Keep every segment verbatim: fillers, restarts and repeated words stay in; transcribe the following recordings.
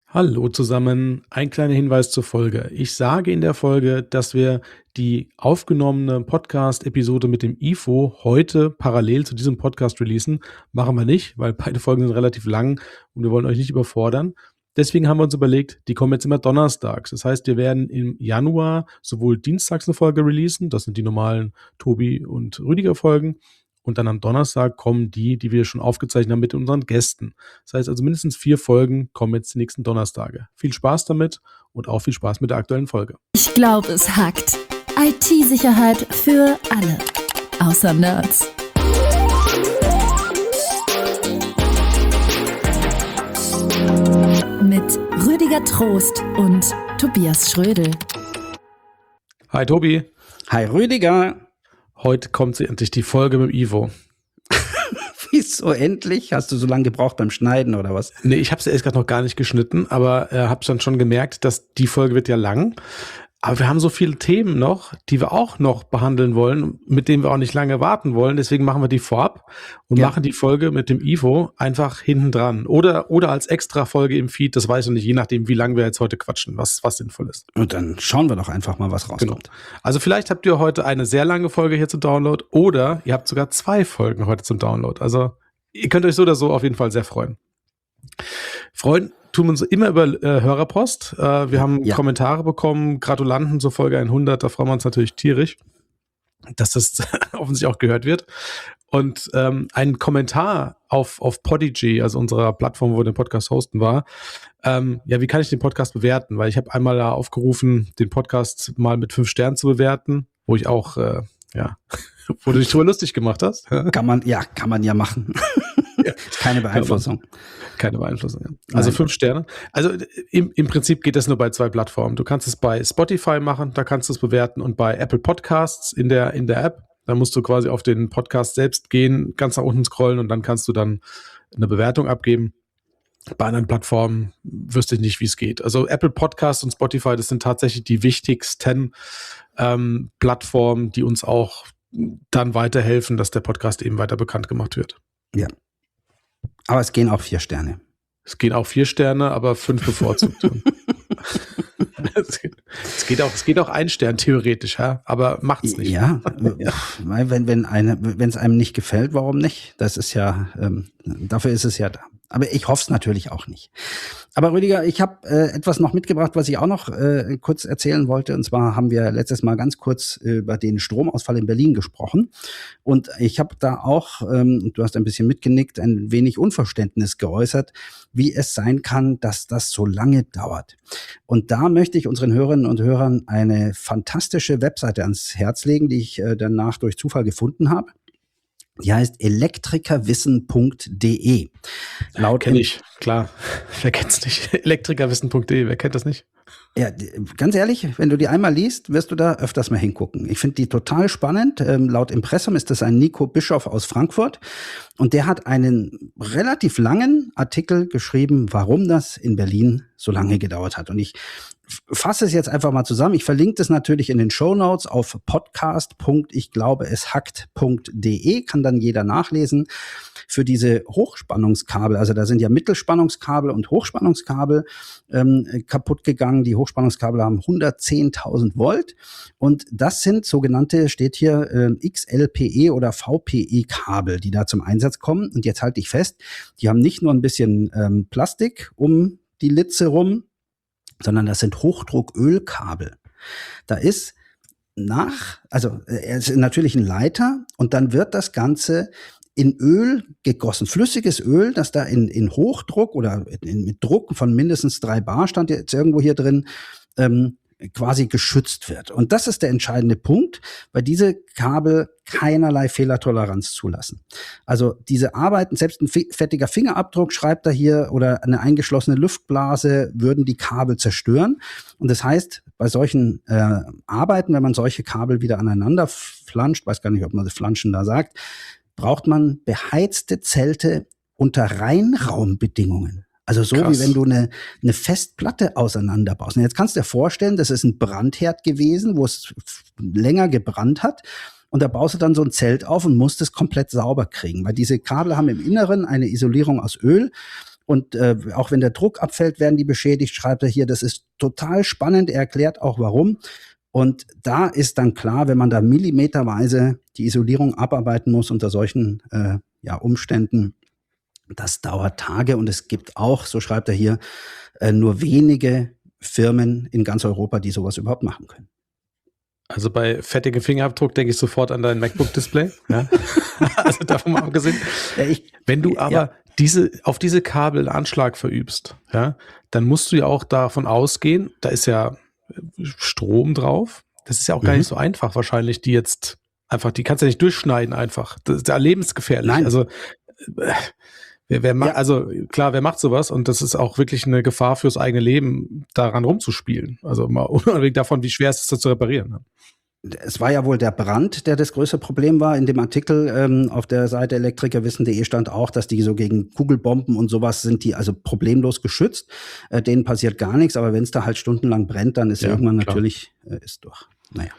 Hallo zusammen, ein kleiner Hinweis zur Folge. Ich sage in der Folge, dass wir die aufgenommene Podcast-Episode mit dem I F O heute parallel zu diesem Podcast releasen. Machen wir nicht, weil beide Folgen sind relativ lang und wir wollen euch nicht überfordern. Deswegen haben wir uns überlegt, die kommen jetzt immer donnerstags. Das heißt, wir werden im Januar sowohl dienstags eine Folge releasen, das sind die normalen Tobi- und Rüdiger-Folgen, und dann am Donnerstag kommen die, die wir schon aufgezeichnet haben mit unseren Gästen. Das heißt also, mindestens vier Folgen kommen jetzt die nächsten Donnerstage. Viel Spaß damit und auch viel Spaß mit der aktuellen Folge. Ich glaube, es hackt. I T-Sicherheit für alle. Außer Nerds. Mit Rüdiger Trost und Tobias Schrödel. Hi Tobi. Hi Rüdiger. Heute kommt sie endlich, die Folge mit dem Ivo. Wieso endlich? Hast du so lange gebraucht beim Schneiden oder was? Nee, ich habe es erst gerade noch gar nicht geschnitten, aber äh, habe dann schon gemerkt, dass die Folge wird ja lang. Aber wir haben so viele Themen noch, die wir auch noch behandeln wollen, mit denen wir auch nicht lange warten wollen. Deswegen machen wir die vorab und ja. machen die Folge mit dem Ivo einfach hinten dran. Oder, oder als extra Folge im Feed, das weiß ich nicht, je nachdem, wie lange wir jetzt heute quatschen, was, was sinnvoll ist. Und dann schauen wir doch einfach mal, was rauskommt. Genau. Also vielleicht habt ihr heute eine sehr lange Folge hier zum Download oder ihr habt sogar zwei Folgen heute zum Download. Also ihr könnt euch so oder so auf jeden Fall sehr freuen. Freuen tun wir uns immer über äh, Hörerpost. Äh, wir haben ja. Kommentare bekommen, Gratulanten zur Folge hundert, da freuen wir uns natürlich tierisch, dass das offensichtlich auch gehört wird. Und ähm, ein Kommentar auf, auf Podigy, also unserer Plattform, wo wir den Podcast hosten war, ähm, ja, wie kann ich den Podcast bewerten? Weil ich habe einmal da aufgerufen, den Podcast mal mit fünf Sternen zu bewerten, wo ich auch, äh, ja, wo du dich drüber lustig gemacht hast. Kann man, ja, kann man ja machen. Ja. Keine Beeinflussung. Keine Beeinflussung, ja. Also Nein. fünf Sterne. Also im, im Prinzip geht das nur bei zwei Plattformen. Du kannst es bei Spotify machen, da kannst du es bewerten, und bei Apple Podcasts in der, in der App. Da musst du quasi auf den Podcast selbst gehen, ganz nach unten scrollen und dann kannst du dann eine Bewertung abgeben. Bei anderen Plattformen wüsste ich nicht, wie es geht. Also Apple Podcasts und Spotify, das sind tatsächlich die wichtigsten ähm, Plattformen, die uns auch dann weiterhelfen, dass der Podcast eben weiter bekannt gemacht wird. Ja. Aber es gehen auch vier Sterne. Es gehen auch vier Sterne, aber fünf bevorzugt. es, geht, es, geht auch, es geht auch ein Stern theoretisch, ja? Aber macht's nicht. Ja, ja. wenn wenn eine, wenn es einem nicht gefällt, warum nicht? Das ist ja, ähm, dafür ist es ja da. Aber ich hoffe es natürlich auch nicht. Aber Rüdiger, ich habe äh, etwas noch mitgebracht, was ich auch noch äh, kurz erzählen wollte. Und zwar haben wir letztes Mal ganz kurz äh, über den Stromausfall in Berlin gesprochen. Und ich habe da auch, ähm, du hast ein bisschen mitgenickt, ein wenig Unverständnis geäußert, wie es sein kann, dass das so lange dauert. Und da möchte ich unseren Hörerinnen und Hörern eine fantastische Webseite ans Herz legen, die ich äh, danach durch Zufall gefunden habe. Die heißt elektrikerwissen punkt de. Laut kenn ich, klar. Wer kennt's nicht? elektrikerwissen punkt de, wer kennt das nicht? Ja, ganz ehrlich, wenn du die einmal liest, wirst du da öfters mal hingucken. Ich finde die total spannend. Ähm, laut Impressum ist das ein Nico Bischoff aus Frankfurt. Und der hat einen relativ langen Artikel geschrieben, warum das in Berlin so lange gedauert hat. Und ich fasse es jetzt einfach mal zusammen. Ich verlinke das natürlich in den Shownotes auf podcast punkt ich glaube es hackt punkt de. Kann dann jeder nachlesen. Für diese Hochspannungskabel, also da sind ja Mittelspannungskabel und Hochspannungskabel ähm, kaputt gegangen. Die Hochspannungskabel haben hundertzehntausend Volt und das sind sogenannte, steht hier, äh, X L P E oder V P E-Kabel, die da zum Einsatz kommen. Und jetzt halte ich fest, die haben nicht nur ein bisschen ähm, Plastik um die Litze rum, sondern das sind Hochdruckölkabel. Da ist nach, also es ist natürlich ein Leiter und dann wird das Ganze in Öl gegossen, flüssiges Öl, das da in, in Hochdruck oder in, mit Druck von mindestens drei Bar, stand jetzt irgendwo hier drin, ähm, quasi geschützt wird. Und das ist der entscheidende Punkt, weil diese Kabel keinerlei Fehlertoleranz zulassen. Also diese Arbeiten, selbst ein fettiger Fingerabdruck, schreibt er hier, oder eine eingeschlossene Luftblase würden die Kabel zerstören. Und das heißt, bei solchen äh, Arbeiten, wenn man solche Kabel wieder aneinander flanscht, weiß gar nicht, ob man das Flanschen da sagt, braucht man beheizte Zelte unter Reinraumbedingungen. Also so Krass. Wie wenn du eine, eine Festplatte auseinanderbaust. Und jetzt kannst du dir vorstellen, das ist ein Brandherd gewesen, wo es länger gebrannt hat. Und da baust du dann so ein Zelt auf und musst es komplett sauber kriegen. Weil diese Kabel haben im Inneren eine Isolierung aus Öl. und äh, auch wenn der Druck abfällt, werden die beschädigt, schreibt er hier. Das ist total spannend. Er erklärt auch, warum. Und da ist dann klar, wenn man da millimeterweise die Isolierung abarbeiten muss unter solchen äh, ja, Umständen, das dauert Tage. Und es gibt auch, so schreibt er hier, äh, nur wenige Firmen in ganz Europa, die sowas überhaupt machen können. Also bei fettigem Fingerabdruck denke ich sofort an dein MacBook-Display. Ja? Also davon mal abgesehen. Ja, ich, Wenn du aber ja. diese, auf diese Kabel einen Anschlag verübst, ja, dann musst du ja auch davon ausgehen, da ist ja Strom drauf. Das ist ja auch gar mhm. nicht so einfach wahrscheinlich, die jetzt einfach, die kannst du ja nicht durchschneiden einfach. Das ist ja lebensgefährlich. Nein. Also äh, wer, wer macht, Ja. also klar, wer macht sowas? Und das ist auch wirklich eine Gefahr fürs eigene Leben, daran rumzuspielen. Also mal unabhängig davon, wie schwer es ist, das zu reparieren. Ne? Es war ja wohl der Brand, der das größte Problem war. In dem Artikel ähm, auf der Seite elektrikerwissen punkt de stand auch, dass die so gegen Kugelbomben und sowas sind die also problemlos geschützt. Äh, denen passiert gar nichts, aber wenn es da halt stundenlang brennt, dann ist Ja, irgendwann klar. natürlich äh, ist durch. Naja.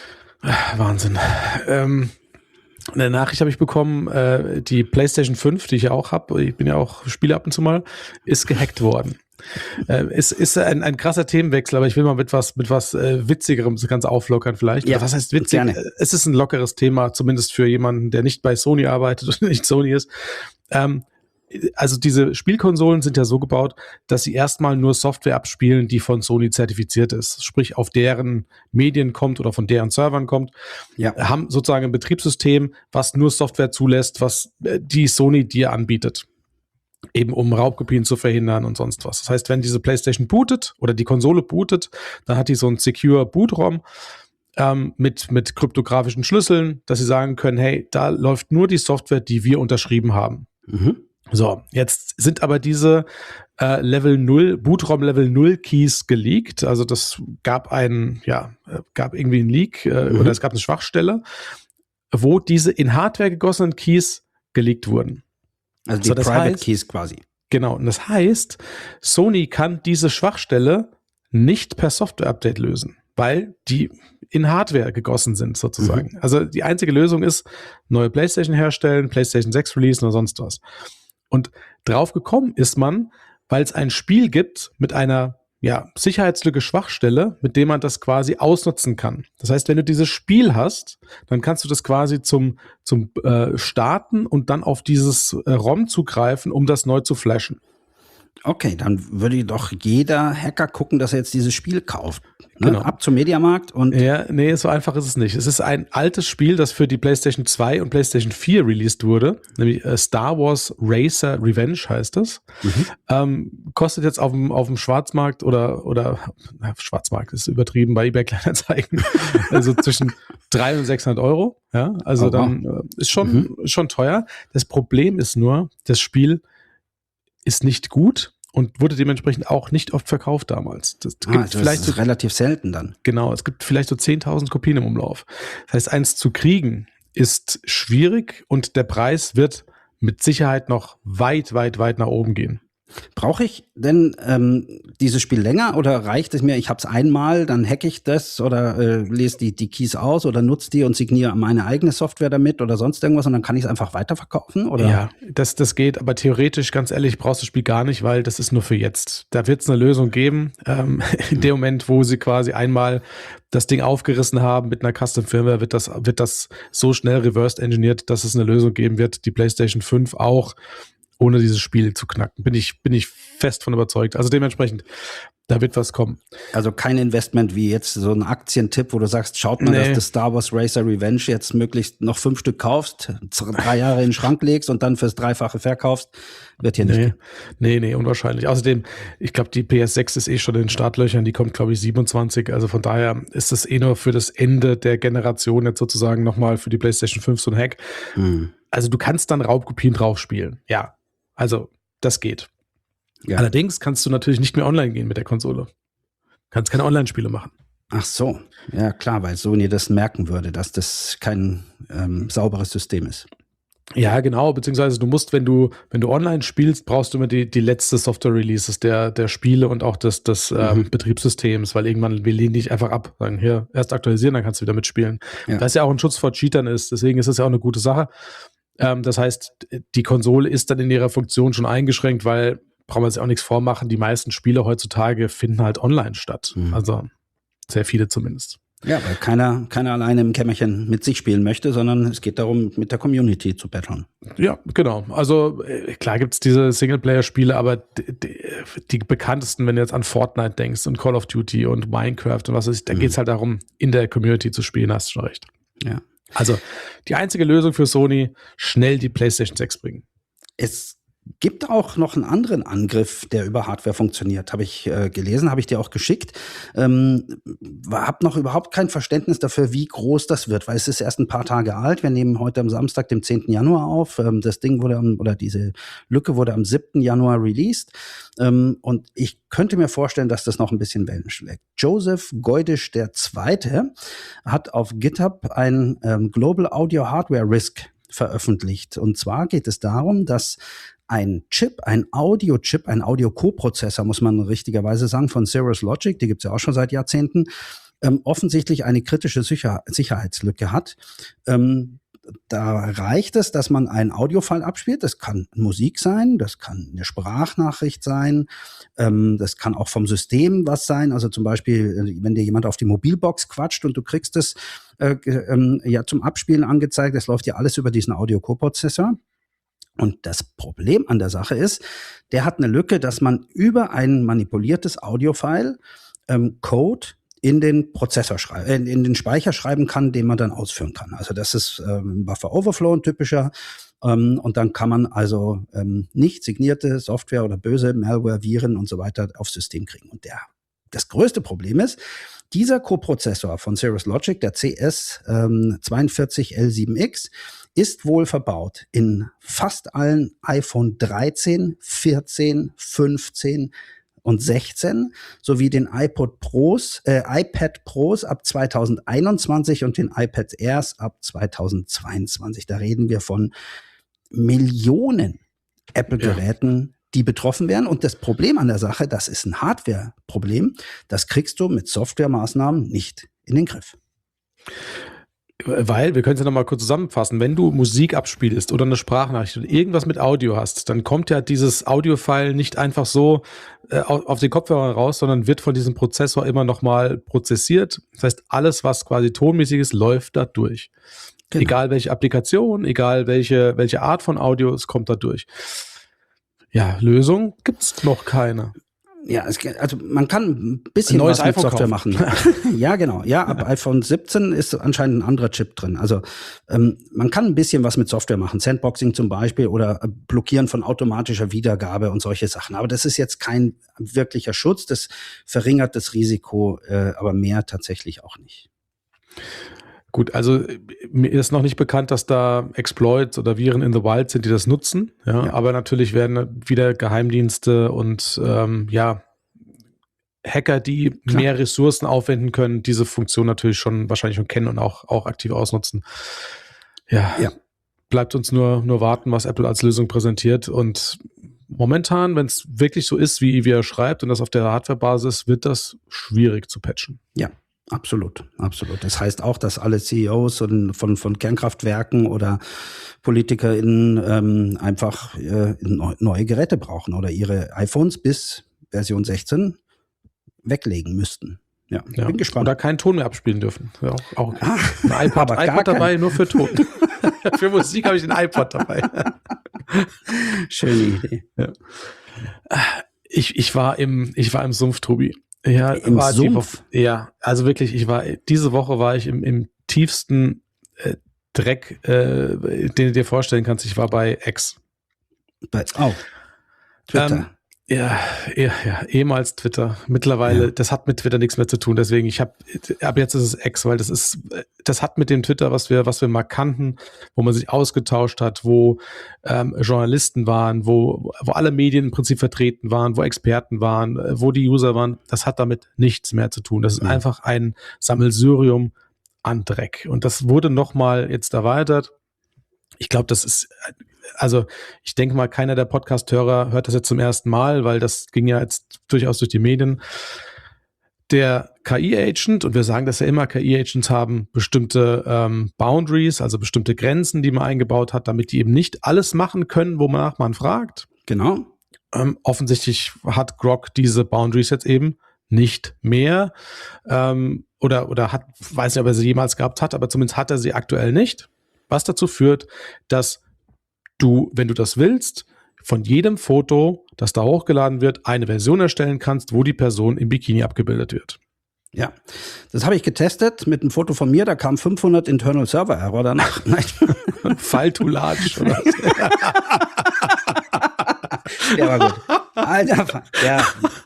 Wahnsinn. Ähm, eine Nachricht habe ich bekommen, äh, die PlayStation fünf, die ich ja auch habe, ich bin ja auch Spieler ab und zu mal, ist gehackt worden. äh, ist ist ein, ein krasser Themenwechsel, aber ich will mal mit was mit was äh, Witzigerem das Ganze auflockern vielleicht. Ja, was heißt witzig? gerne. Es ist ein lockeres Thema, zumindest für jemanden, der nicht bei Sony arbeitet und nicht Sony ist. Ähm, also diese Spielkonsolen sind ja so gebaut, dass sie erstmal nur Software abspielen, die von Sony zertifiziert ist. Sprich, auf deren Medien kommt oder von deren Servern kommt. Ja. Haben sozusagen ein Betriebssystem, was nur Software zulässt, was äh, die Sony dir anbietet. Eben um Raubkopien zu verhindern und sonst was. Das heißt, wenn diese PlayStation bootet oder die Konsole bootet, dann hat die so ein Secure Boot-ROM ähm, mit, mit kryptografischen Schlüsseln, dass sie sagen können, hey, da läuft nur die Software, die wir unterschrieben haben. Mhm. So, jetzt sind aber diese äh, Level null, Boot-ROM Level null Keys geleakt. Also das gab einen, ja, äh, gab irgendwie einen Leak äh, Mhm. oder es gab eine Schwachstelle, wo diese in Hardware gegossenen Keys geleakt wurden. Also die So, das Private heißt- Keys quasi. Genau, und das heißt, Sony kann diese Schwachstelle nicht per Software-Update lösen, weil die in Hardware gegossen sind sozusagen. Mhm. Also die einzige Lösung ist, neue PlayStation herstellen, PlayStation sechs releasen oder sonst was. Und drauf gekommen ist man, weil es ein Spiel gibt mit einer ja, Sicherheitslücke, Schwachstelle, mit dem man das quasi ausnutzen kann. Das heißt, wenn du dieses Spiel hast, dann kannst du das quasi zum, zum äh, Starten und dann auf dieses äh, ROM zugreifen, um das neu zu flashen. Okay, dann würde doch jeder Hacker gucken, dass er jetzt dieses Spiel kauft. Ne? Genau. Ab zum Mediamarkt und Ja, nee, so einfach ist es nicht. Es ist ein altes Spiel, das für die PlayStation zwei und PlayStation vier released wurde, nämlich äh, Star Wars Racer Revenge heißt es. Mhm. Ähm, kostet jetzt auf dem, auf dem Schwarzmarkt oder, oder na, Schwarzmarkt ist übertrieben, bei eBay Kleinanzeigen, also zwischen dreihundert und sechshundert Euro. Ja, also Oh, dann äh, ist schon, schon teuer. Das Problem ist nur, das Spiel ist nicht gut und wurde dementsprechend auch nicht oft verkauft damals. Das ah, gibt also vielleicht das ist so, relativ selten dann. genau, es gibt vielleicht so zehntausend Kopien im Umlauf. Das heißt, eins zu kriegen ist schwierig und der Preis wird mit Sicherheit noch weit, weit, weit nach oben gehen. Brauche ich denn ähm, dieses Spiel länger oder reicht es mir, ich habe es einmal, dann hacke ich das oder äh, lese die, die Keys aus oder nutze die und signiere meine eigene Software damit oder sonst irgendwas und dann kann ich es einfach weiterverkaufen? Oder? Ja, das, das geht, aber theoretisch, ganz ehrlich, brauchst du das Spiel gar nicht, weil das ist nur für jetzt. Da wird es eine Lösung geben, ähm, in dem Moment, wo sie quasi einmal das Ding aufgerissen haben mit einer Custom-Firmware, wird das, wird das so schnell reversed engineert, dass es eine Lösung geben wird, die PlayStation fünf auch ohne dieses Spiel zu knacken. Bin ich, bin ich fest von überzeugt. Also dementsprechend, da wird was kommen. Also kein Investment wie jetzt so ein Aktientipp, wo du sagst, schaut mal, Nee. dass du Star Wars Racer Revenge jetzt möglichst noch fünf Stück kaufst, z- drei Jahre in den Schrank legst und dann fürs Dreifache verkaufst, wird hier nicht. Nee, nee, nee, unwahrscheinlich. Außerdem, ich glaube, die P S sechs ist eh schon in den Startlöchern, die kommt, glaube ich, siebenundzwanzig. Also von daher ist es eh nur für das Ende der Generation jetzt sozusagen nochmal für die PlayStation fünf so ein Hack. Hm. Also du kannst dann Raubkopien drauf spielen. Ja, also das geht. Ja. Allerdings kannst du natürlich nicht mehr online gehen mit der Konsole. Kannst keine Online-Spiele machen. Ach so, ja klar, weil Sony das merken würde, dass das kein ähm, sauberes System ist. Ja, genau, beziehungsweise du musst, wenn du, wenn du online spielst, brauchst du immer die, die letzte Software-Releases der, der Spiele und auch des, des Mhm. ähm, Betriebssystems, weil irgendwann wir lehnen dich einfach ab. Sagen, hier, erst aktualisieren, dann kannst du wieder mitspielen. Ja. Was ja auch ein Schutz vor Cheatern ist, deswegen ist das ja auch eine gute Sache. Ähm, das heißt, die Konsole ist dann in ihrer Funktion schon eingeschränkt, weil brauchen wir uns auch nichts vormachen, die meisten Spiele heutzutage finden halt online statt. Mhm. Also sehr viele zumindest. Ja, weil keiner, keiner alleine im Kämmerchen mit sich spielen möchte, sondern es geht darum, mit der Community zu battlen. Ja, genau. Also klar gibt's diese Singleplayer-Spiele, aber die, die, die bekanntesten, wenn du jetzt an Fortnite denkst und Call of Duty und Minecraft und was weiß ich, da mhm. geht's halt darum, in der Community zu spielen, hast du schon recht. Ja. Also die einzige Lösung für Sony, schnell die PlayStation sechs bringen. Es gibt auch noch einen anderen Angriff, der über Hardware funktioniert. Habe ich äh, gelesen, habe ich dir auch geschickt. Ähm, habe noch überhaupt kein Verständnis dafür, wie groß das wird, weil es ist erst ein paar Tage alt. Wir nehmen heute am Samstag, dem zehnten Januar auf. Ähm, das Ding wurde am, oder diese Lücke wurde am siebten Januar released. Ähm, und ich könnte mir vorstellen, dass das noch ein bisschen Wellen schlägt. Joseph Goydisch der Zweite hat auf GitHub ein ähm, Global Audio Hardware Risk veröffentlicht. Und zwar geht es darum, dass ein Chip, ein Audio-Chip, ein Audio-Coprozessor, muss man richtigerweise sagen, von Cirrus Logic, die gibt's ja auch schon seit Jahrzehnten, ähm, offensichtlich eine kritische Sicher- Sicherheitslücke hat. Ähm, da reicht es, dass man einen Audiofile abspielt. Das kann Musik sein, das kann eine Sprachnachricht sein, ähm, das kann auch vom System was sein. Also zum Beispiel, wenn dir jemand auf die Mobilbox quatscht und du kriegst es äh, ähm, ja zum Abspielen angezeigt, das läuft ja alles über diesen Audio-Coprozessor. Und das Problem an der Sache ist, der hat eine Lücke, dass man über ein manipuliertes Audiofile ähm, Code in den Prozessor schreiben, in, in den Speicher schreiben kann, den man dann ausführen kann. Also das ist ähm, Buffer Overflow, ein typischer. Ähm, und dann kann man also ähm, nicht signierte Software oder böse Malware, Viren und so weiter aufs System kriegen. Und der, das größte Problem ist, dieser Coprozessor von Cirrus Logic, der C S ähm, vier zwei L sieben X, ist wohl verbaut in fast allen iPhone dreizehn, vierzehn, fünfzehn und sechzehn sowie den iPod Pros, äh, iPad Pros ab zweitausendeinundzwanzig und den iPad Airs ab zweitausendzweiundzwanzig. Da reden wir von Millionen Apple-Geräten, ja, die betroffen wären. Und das Problem an der Sache, das ist ein Hardware-Problem, das kriegst du mit Softwaremaßnahmen nicht in den Griff. Weil, wir können es ja nochmal kurz zusammenfassen, wenn du Musik abspielst oder eine Sprachnachricht oder irgendwas mit Audio hast, dann kommt ja dieses Audio-File nicht einfach so äh, auf den Kopfhörer raus, sondern wird von diesem Prozessor immer nochmal prozessiert. Das heißt, alles, was quasi tonmäßig ist, läuft da durch. Genau. Egal welche Applikation, egal welche, welche Art von Audio, es kommt da durch. Ja, Lösung gibt's noch keine. Ja, es, also man kann ein bisschen ein was mit iPhone Software kaufen. machen. Ja, genau. Ja, ab ja. iPhone siebzehn ist anscheinend ein anderer Chip drin. Also ähm, man kann ein bisschen was mit Software machen. Sandboxing zum Beispiel oder Blockieren von automatischer Wiedergabe und solche Sachen. Aber das ist jetzt kein wirklicher Schutz. Das verringert das Risiko, äh, aber mehr tatsächlich auch nicht. Gut, also mir ist noch nicht bekannt, dass da Exploits oder Viren in the Wild sind, die das nutzen. Ja, ja. Aber natürlich werden wieder Geheimdienste und ähm, ja Hacker, die Klar. mehr Ressourcen aufwenden können, diese Funktion natürlich schon wahrscheinlich schon kennen und auch, auch aktiv ausnutzen. Ja, ja. Bleibt uns nur, nur warten, was Apple als Lösung präsentiert. Und momentan, wenn es wirklich so ist, wie, wie er schreibt und das auf der Hardware-Basis, wird das schwierig zu patchen. Ja. Absolut, absolut. Das heißt auch, dass alle C E Os von, von, von Kernkraftwerken oder PolitikerInnen ähm, einfach äh, neue Geräte brauchen oder ihre iPhones bis Version sechzehn weglegen müssten. Ja, ja. Bin gespannt. Oder keinen Ton mehr abspielen dürfen. Ja, auch, auch okay. ah, ein iPod, iPod dabei, kein... nur für Ton. Für Musik habe ich den iPod dabei. Schöne Idee. Ja. Ich, ich, war im, ich war im Sumpf, Tobi. Ja, Im war Sumpf? Die, ja, also wirklich, ich war, diese Woche war ich im, im tiefsten äh, Dreck, äh, den du dir vorstellen kannst. Ich war bei X. Bei, oh, Twitter. Ähm, ja, ja, ja, ehemals Twitter. Mittlerweile, ja. Das hat mit Twitter nichts mehr zu tun. Deswegen, ich habe, ab jetzt ist es X, weil das ist, das hat mit dem Twitter, was wir, was wir mal kannten, wo man sich ausgetauscht hat, wo ähm, Journalisten waren, wo, wo alle Medien im Prinzip vertreten waren, wo Experten waren, wo die User waren. Das hat damit nichts mehr zu tun. Das ist mhm. einfach ein Sammelsurium an Dreck. Und das wurde nochmal jetzt erweitert. Ich glaube, das ist, also ich denke mal, keiner der Podcast-Hörer hört das jetzt zum ersten Mal, weil das ging ja jetzt durchaus durch die Medien. Der K I-Agent, und wir sagen das ja immer, K I-Agents haben bestimmte ähm, Boundaries, also bestimmte Grenzen, die man eingebaut hat, damit die eben nicht alles machen können, wonach man fragt. Genau. Ähm, offensichtlich hat Grok diese Boundaries jetzt eben nicht mehr. Ähm, oder, oder hat, weiß nicht, ob er sie jemals gehabt hat, aber zumindest hat er sie aktuell nicht. Was dazu führt, dass du, wenn du das willst, von jedem Foto, das da hochgeladen wird, eine Version erstellen kannst, wo die Person im Bikini abgebildet wird. Ja, das habe ich getestet mit einem Foto von mir, da kam fünfhundert Internal Server Error danach. Fall to large, oder? Der war gut. Alter, der,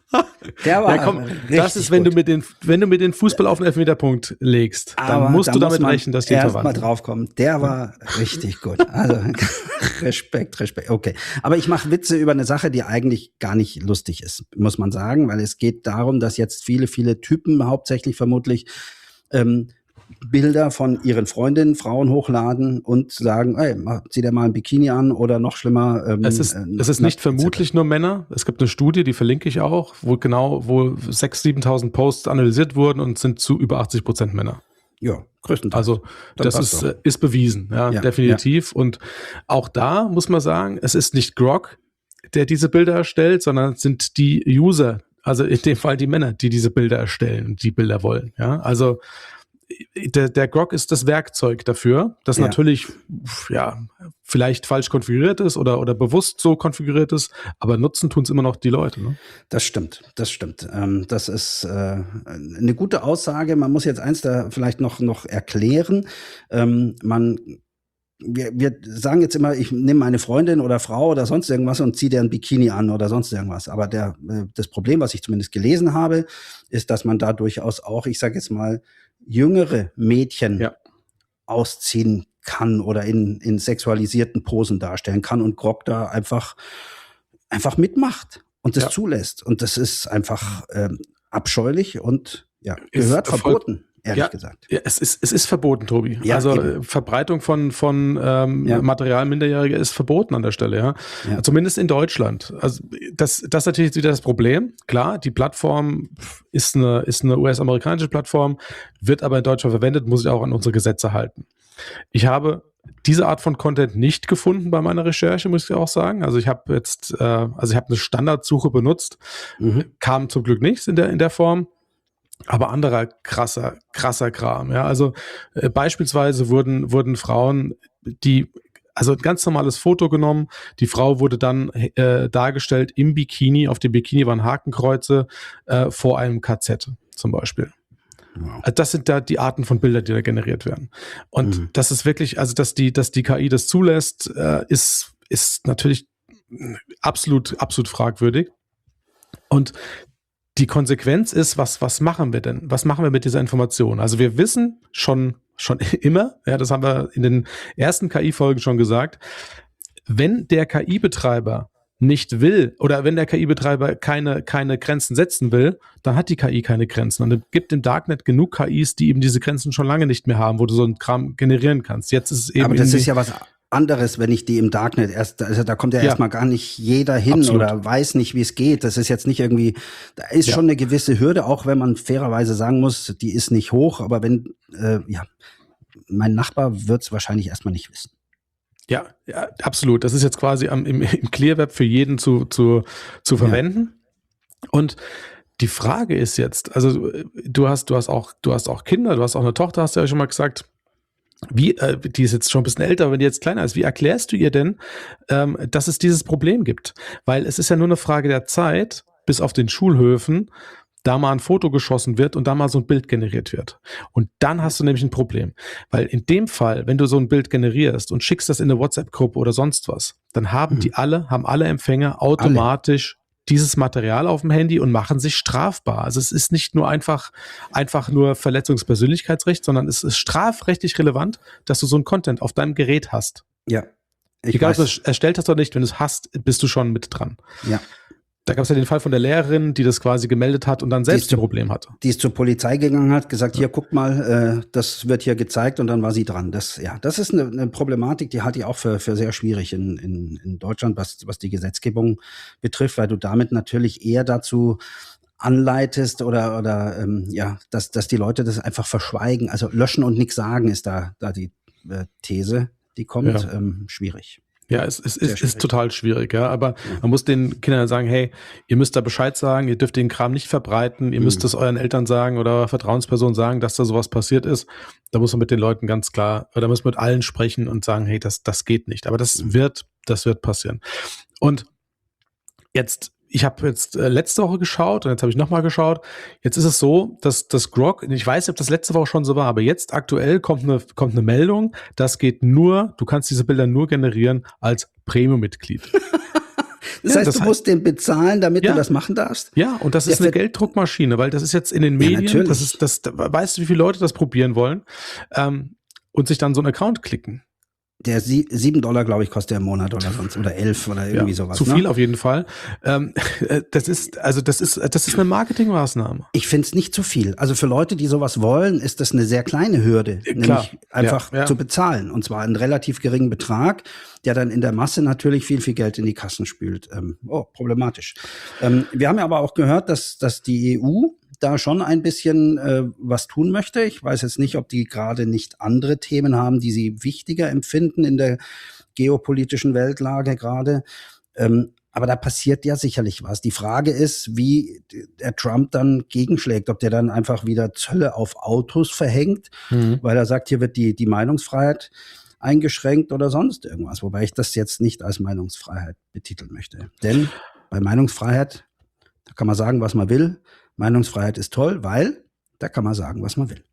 der war ja, komm, das ist, wenn gut. du mit den, wenn du mit den Fußball auf den Elfmeterpunkt legst, aber dann musst da du muss damit rechnen, dass die erst verwandeln. mal draufkommen. Der war richtig gut. Also Respekt, Respekt. Okay, aber ich mache Witze über eine Sache, die eigentlich gar nicht lustig ist, muss man sagen, weil es geht darum, dass jetzt viele, viele Typen hauptsächlich vermutlich ähm, Bilder von ihren Freundinnen, Frauen hochladen und sagen, ey, zieh dir mal ein Bikini an oder noch schlimmer. Ähm, es ist, es ist nicht vermutlich nur Männer. Es gibt eine Studie, die verlinke ich auch, wo genau, wo sechstausend, siebentausend Posts analysiert wurden und sind zu über achtzig Prozent Männer. Ja, größtenteils. Also Dann das ist, doch. ist bewiesen, ja, ja definitiv. Ja. Und auch da muss man sagen, es ist nicht Grok, der diese Bilder erstellt, sondern es sind die User, also in dem Fall die Männer, die diese Bilder erstellen und die Bilder wollen. Ja, also Der, der Grok ist das Werkzeug dafür, das ja. natürlich ja, vielleicht falsch konfiguriert ist oder, oder bewusst so konfiguriert ist, aber nutzen tun es immer noch die Leute. Ne? Das stimmt, das stimmt. Ähm, das ist äh, eine gute Aussage. Man muss jetzt eins da vielleicht noch, noch erklären. Ähm, man Wir, wir sagen jetzt immer, ich nehme meine Freundin oder Frau oder sonst irgendwas und ziehe deren Bikini an oder sonst irgendwas. Aber der, das Problem, was ich zumindest gelesen habe, ist, dass man da durchaus auch, ich sage jetzt mal, jüngere Mädchen ja. ausziehen kann oder in, in sexualisierten Posen darstellen kann und Grok da einfach, einfach mitmacht und das ja. zulässt. Und das ist einfach ähm, abscheulich und ja, gehört ist verboten. Ehrlich ja, gesagt. Ja, es ist, es ist verboten, Tobi. Ja, also eben. Verbreitung von, von ähm, ja. Material Minderjähriger ist verboten an der Stelle, ja. ja. Zumindest in Deutschland. Also das, das ist natürlich wieder das Problem. Klar, die Plattform ist eine, ist eine U S-amerikanische Plattform, wird aber in Deutschland verwendet, muss sich auch an unsere Gesetze halten. Ich habe diese Art von Content nicht gefunden bei meiner Recherche, muss ich auch sagen. Also ich habe jetzt, äh, also ich habe eine Standardsuche benutzt, mhm. kam zum Glück nichts in der, in der Form. Aber anderer krasser, krasser Kram, ja. Also äh, beispielsweise wurden, wurden Frauen, die, also ein ganz normales Foto genommen, die Frau wurde dann äh, dargestellt im Bikini, auf dem Bikini waren Hakenkreuze äh, vor einem K Z zum Beispiel. Wow. Also das sind da die Arten von Bildern, die da generiert werden. Und mhm. das ist wirklich, also dass die, dass die K I das zulässt, äh, ist, ist natürlich absolut, absolut fragwürdig. Und die Konsequenz ist, was, was machen wir denn? Was machen wir mit dieser Information? Also wir wissen schon, schon immer, ja, das haben wir in den ersten K I-Folgen schon gesagt, wenn der K I-Betreiber nicht will oder wenn der K I-Betreiber keine, keine Grenzen setzen will, dann hat die K I keine Grenzen. Und es gibt im Darknet genug K Is, die eben diese Grenzen schon lange nicht mehr haben, wo du so einen Kram generieren kannst. Jetzt ist es eben. Aber das ist ja was anderes, wenn ich die im Darknet erst, also da kommt ja, ja. erstmal gar nicht jeder hin Absolut. Oder weiß nicht, wie es geht. Das ist jetzt nicht irgendwie, da ist ja. schon eine gewisse Hürde, auch wenn man fairerweise sagen muss, die ist nicht hoch, aber wenn, äh, ja, mein Nachbar wird es wahrscheinlich erstmal nicht wissen. Ja, ja, absolut. Das ist jetzt quasi am, im, im Clear Web für jeden zu, zu, zu verwenden. Ja. Und die Frage ist jetzt, also du hast, du hast auch, du hast auch Kinder, du hast auch eine Tochter, hast du ja schon mal gesagt. Wie, äh, die ist jetzt schon ein bisschen älter, aber wenn die jetzt kleiner ist, wie erklärst du ihr denn, ähm, dass es dieses Problem gibt? Weil es ist ja nur eine Frage der Zeit, bis auf den Schulhöfen da mal ein Foto geschossen wird und da mal so ein Bild generiert wird. Und dann hast du nämlich ein Problem. Weil in dem Fall, wenn du so ein Bild generierst und schickst das in eine WhatsApp-Gruppe oder sonst was, dann haben mhm. die alle, haben alle Empfänger automatisch alle. dieses Material auf dem Handy und machen sich strafbar. Also es ist nicht nur einfach, einfach nur Verletzungspersönlichkeitsrecht, sondern es ist strafrechtlich relevant, dass du so ein Content auf deinem Gerät hast. Ja. Ich Egal, weiß. ob du es erstellt hast oder nicht, wenn du es hast, bist du schon mit dran. Ja. Da gab es ja den Fall von der Lehrerin, die das quasi gemeldet hat und dann selbst ein Problem hatte. Die ist zur Polizei gegangen hat, gesagt, ja. hier, guck mal, äh, das wird hier gezeigt und dann war sie dran. Das, ja, das ist eine, eine Problematik, die halte ich auch für, für sehr schwierig in, in, in Deutschland, was, was die Gesetzgebung betrifft, weil du damit natürlich eher dazu anleitest oder, oder ähm, ja, dass, dass die Leute das einfach verschweigen. Also löschen und nichts sagen ist da, da die äh, These, die kommt. Ja. Ähm, schwierig. Ja, es, es ist, ist total schwierig, ja. Aber ja. man muss den Kindern sagen, hey, ihr müsst da Bescheid sagen, ihr dürft den Kram nicht verbreiten, ihr mhm. müsst es euren Eltern sagen oder Vertrauenspersonen sagen, dass da sowas passiert ist. Da muss man mit den Leuten ganz klar, oder da muss man mit allen sprechen und sagen, hey, das, das geht nicht. Aber das mhm. wird, das wird passieren. Und jetzt, ich habe jetzt äh, letzte Woche geschaut und jetzt habe ich nochmal geschaut. Jetzt ist es so, dass das Grok, ich weiß nicht, ob das letzte Woche schon so war, aber jetzt aktuell kommt eine, kommt eine Meldung, das geht nur, du kannst diese Bilder nur generieren als Premium-Mitglied. Das ja, heißt, das du musst den bezahlen, damit ja. du das machen darfst? Ja, und das Der ist eine Gelddruckmaschine, weil das ist jetzt in den Medien, ja, das ist, das, weißt du, wie viele Leute das probieren wollen ähm, und sich dann so einen Account klicken. Der sie, sieben Dollar, glaube ich, kostet der im Monat oder sonst, oder elf oder irgendwie ja, sowas. Zu viel ne? auf jeden Fall. Ähm, das ist, also das ist, das ist eine Marketingmaßnahme. Ich finde es nicht zu viel. Also für Leute, die sowas wollen, ist das eine sehr kleine Hürde, Klar. nämlich einfach ja, ja. zu bezahlen. Und zwar einen relativ geringen Betrag, der dann in der Masse natürlich viel, viel Geld in die Kassen spült. Ähm, oh, problematisch. Ähm, wir haben ja aber auch gehört, dass, dass die E U da schon ein bisschen äh, was tun möchte. Ich weiß jetzt nicht, ob die gerade nicht andere Themen haben, die sie wichtiger empfinden in der geopolitischen Weltlage gerade. Ähm, aber da passiert ja sicherlich was. Die Frage ist, wie der Trump dann gegenschlägt, ob der dann einfach wieder Zölle auf Autos verhängt, mhm. weil er sagt, hier wird die, die Meinungsfreiheit eingeschränkt oder sonst irgendwas. Wobei ich das jetzt nicht als Meinungsfreiheit betiteln möchte. Denn bei Meinungsfreiheit, da kann man sagen, was man will. Meinungsfreiheit ist toll, weil da kann man sagen, was man will.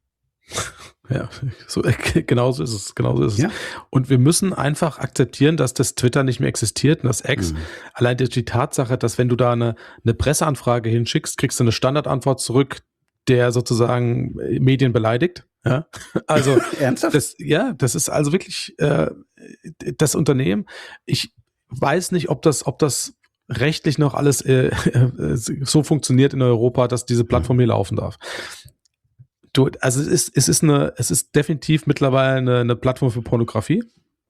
Ja, so, genau so ist es. Genau so ist es. Ja. Und wir müssen einfach akzeptieren, dass das Twitter nicht mehr existiert und das X. Mhm. Allein durch die Tatsache, dass wenn du da eine, eine Presseanfrage hinschickst, kriegst du eine Standardantwort zurück, der sozusagen Medien beleidigt. Ja, also ernsthaft? Das, ja, das ist also wirklich äh, das Unternehmen. Ich weiß nicht, ob das, ob das rechtlich noch alles äh, so funktioniert in Europa, dass diese Plattform hier laufen darf. Du, also es ist, es ist eine, es ist definitiv mittlerweile eine, eine Plattform für Pornografie.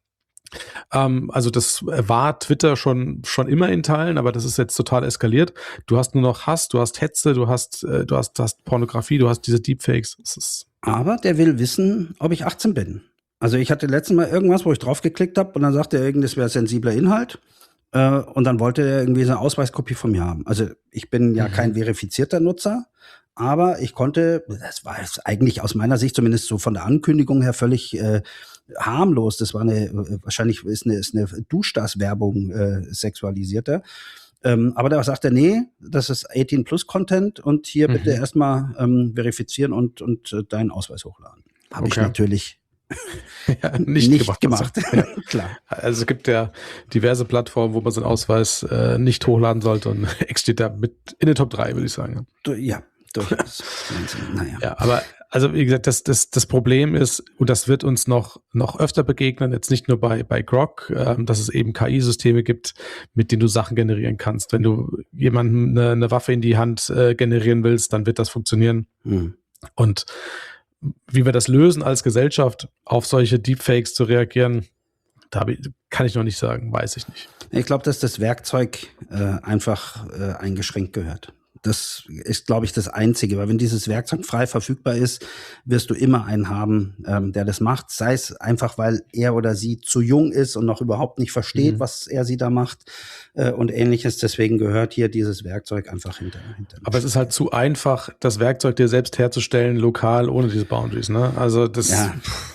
Ähm, also das war Twitter schon, schon immer in Teilen, aber das ist jetzt total eskaliert. Du hast nur noch Hass, du hast Hetze, du hast, äh, du hast, du hast Pornografie, du hast diese Deepfakes. Das ist aber der will wissen, ob ich achtzehn bin. Also ich hatte letztes Mal irgendwas, wo ich draufgeklickt habe und dann sagte er, irgendwas wäre sensibler Inhalt. Uh, und dann wollte er irgendwie so eine Ausweiskopie von mir haben. Also ich bin ja mhm. kein verifizierter Nutzer, aber ich konnte, das war jetzt eigentlich aus meiner Sicht zumindest so von der Ankündigung her völlig äh, harmlos. Das war eine, wahrscheinlich ist eine, ist eine Duschdas-Werbung äh, sexualisierter. Ähm, aber da sagt er, nee, das ist achtzehn Plus Content und hier mhm. bitte erstmal ähm, verifizieren und, und äh, deinen Ausweis hochladen. Habe okay. ich natürlich ja, nicht, nicht gemacht. gemacht. Ja. Klar. Also es gibt ja diverse Plattformen, wo man seinen Ausweis äh, nicht hochladen sollte und X steht da mit in den Top drei, würde ich sagen. Ja, durchaus. naja. Ja, aber also wie gesagt, das, das, das Problem ist, und das wird uns noch, noch öfter begegnen, jetzt nicht nur bei, bei Grok, ähm, dass es eben K I-Systeme gibt, mit denen du Sachen generieren kannst. Wenn du jemandem eine, eine Waffe in die Hand äh, generieren willst, dann wird das funktionieren. Mhm. Und wie wir das lösen als Gesellschaft, auf solche Deepfakes zu reagieren, da kann ich noch nicht sagen, weiß ich nicht. Ich glaube, dass das Werkzeug äh, einfach äh, eingeschränkt gehört. Das ist, glaube ich, das Einzige, weil wenn dieses Werkzeug frei verfügbar ist, wirst du immer einen haben, ähm, der das macht, sei es einfach, weil er oder sie zu jung ist und noch überhaupt nicht versteht, mhm. was er sie da macht äh, und ähnliches. Deswegen gehört hier dieses Werkzeug einfach hinter. hinter Aber es ist halt zu einfach, das Werkzeug dir selbst herzustellen, lokal, ohne diese Boundaries, ne? Also das... Ja.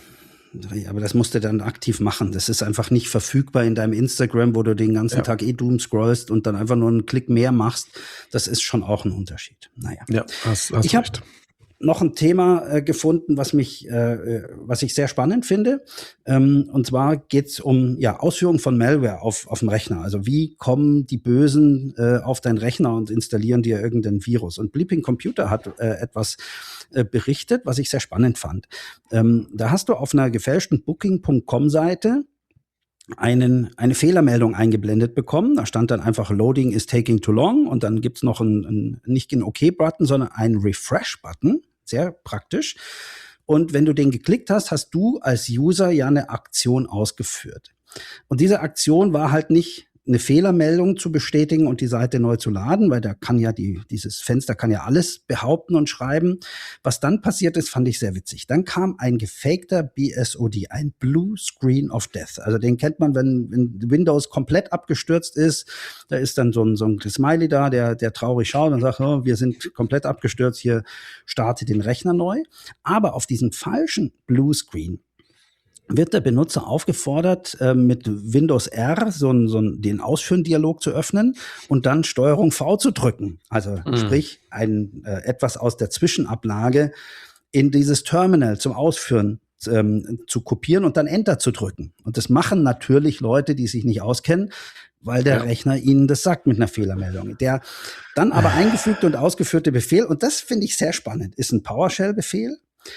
Aber das musst du dann aktiv machen. Das ist einfach nicht verfügbar in deinem Instagram, wo du den ganzen ja. Tag eh doom scrollst und dann einfach nur einen Klick mehr machst. Das ist schon auch ein Unterschied. Naja. Ja, hast, hast ich habe noch ein Thema äh, gefunden, was mich, äh, was ich sehr spannend finde. Ähm, und zwar geht's um ja Ausführung von Malware auf auf dem Rechner. Also wie kommen die Bösen äh, auf deinen Rechner und installieren dir irgendein Virus? Und Bleeping Computer hat äh, etwas äh, berichtet, was ich sehr spannend fand. Ähm, da hast du auf einer gefälschten Booking Punkt com Seite einen, eine Fehlermeldung eingeblendet bekommen. Da stand dann einfach Loading is taking too long und dann gibt's noch einen, einen nicht einen OK-Button, sondern einen Refresh-Button. Sehr praktisch. Und wenn du den geklickt hast, hast du als User ja eine Aktion ausgeführt. Und diese Aktion war halt nicht eine Fehlermeldung zu bestätigen und die Seite neu zu laden, weil da kann ja die, dieses Fenster kann ja alles behaupten und schreiben. Was dann passiert ist, fand ich sehr witzig. Dann kam ein gefakter B S O D, ein Blue Screen of Death. Also den kennt man, wenn, wenn Windows komplett abgestürzt ist. Da ist dann so ein, so ein Smiley da, der, der traurig schaut und sagt, oh, wir sind komplett abgestürzt, hier starte den Rechner neu. Aber auf diesem falschen Blue Screen wird der Benutzer aufgefordert, äh, mit Windows R so einen, so einen, den Ausführen-Dialog zu öffnen und dann Steuerung V zu drücken. Also mhm. sprich, ein, äh, etwas aus der Zwischenablage in dieses Terminal zum Ausführen ähm, zu kopieren und dann Enter zu drücken. Und das machen natürlich Leute, die sich nicht auskennen, weil der ja. Rechner ihnen das sagt mit einer Fehlermeldung. Der dann aber eingefügte und ausgeführte Befehl, und das finde ich sehr spannend, ist ein PowerShell-Befehl,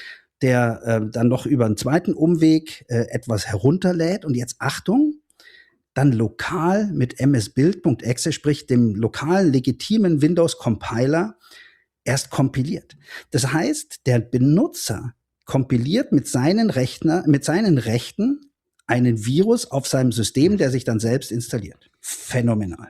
der äh, dann noch über einen zweiten Umweg äh, etwas herunterlädt und jetzt Achtung, dann lokal mit msbuild.exe, sprich dem lokalen legitimen Windows-Compiler, erst kompiliert. Das heißt, der Benutzer kompiliert mit seinen Rechner, mit seinen Rechten einen Virus auf seinem System, der sich dann selbst installiert. Phänomenal.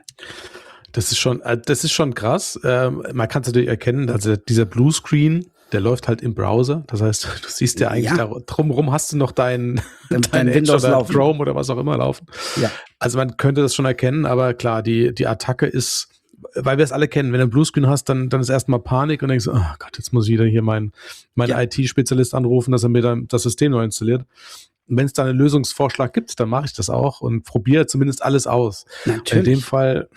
Das ist schon, das ist schon krass. Ähm, man kann es natürlich erkennen, also dieser Bluescreen, der läuft halt im Browser. Das heißt, du siehst ja eigentlich ja. da drumherum hast du noch dein, dein, dein Windows oder laufen. Chrome oder was auch immer laufen. Ja. Also man könnte das schon erkennen, aber klar, die, die Attacke ist, weil wir es alle kennen, wenn du einen Bluescreen hast, dann, dann ist erstmal Panik und denkst, oh Gott, jetzt muss ich wieder hier meinen mein ja. I T-Spezialist anrufen, dass er mir dann das System neu installiert. Und wenn es da einen Lösungsvorschlag gibt, dann mache ich das auch und probiere zumindest alles aus. Natürlich. In dem Fall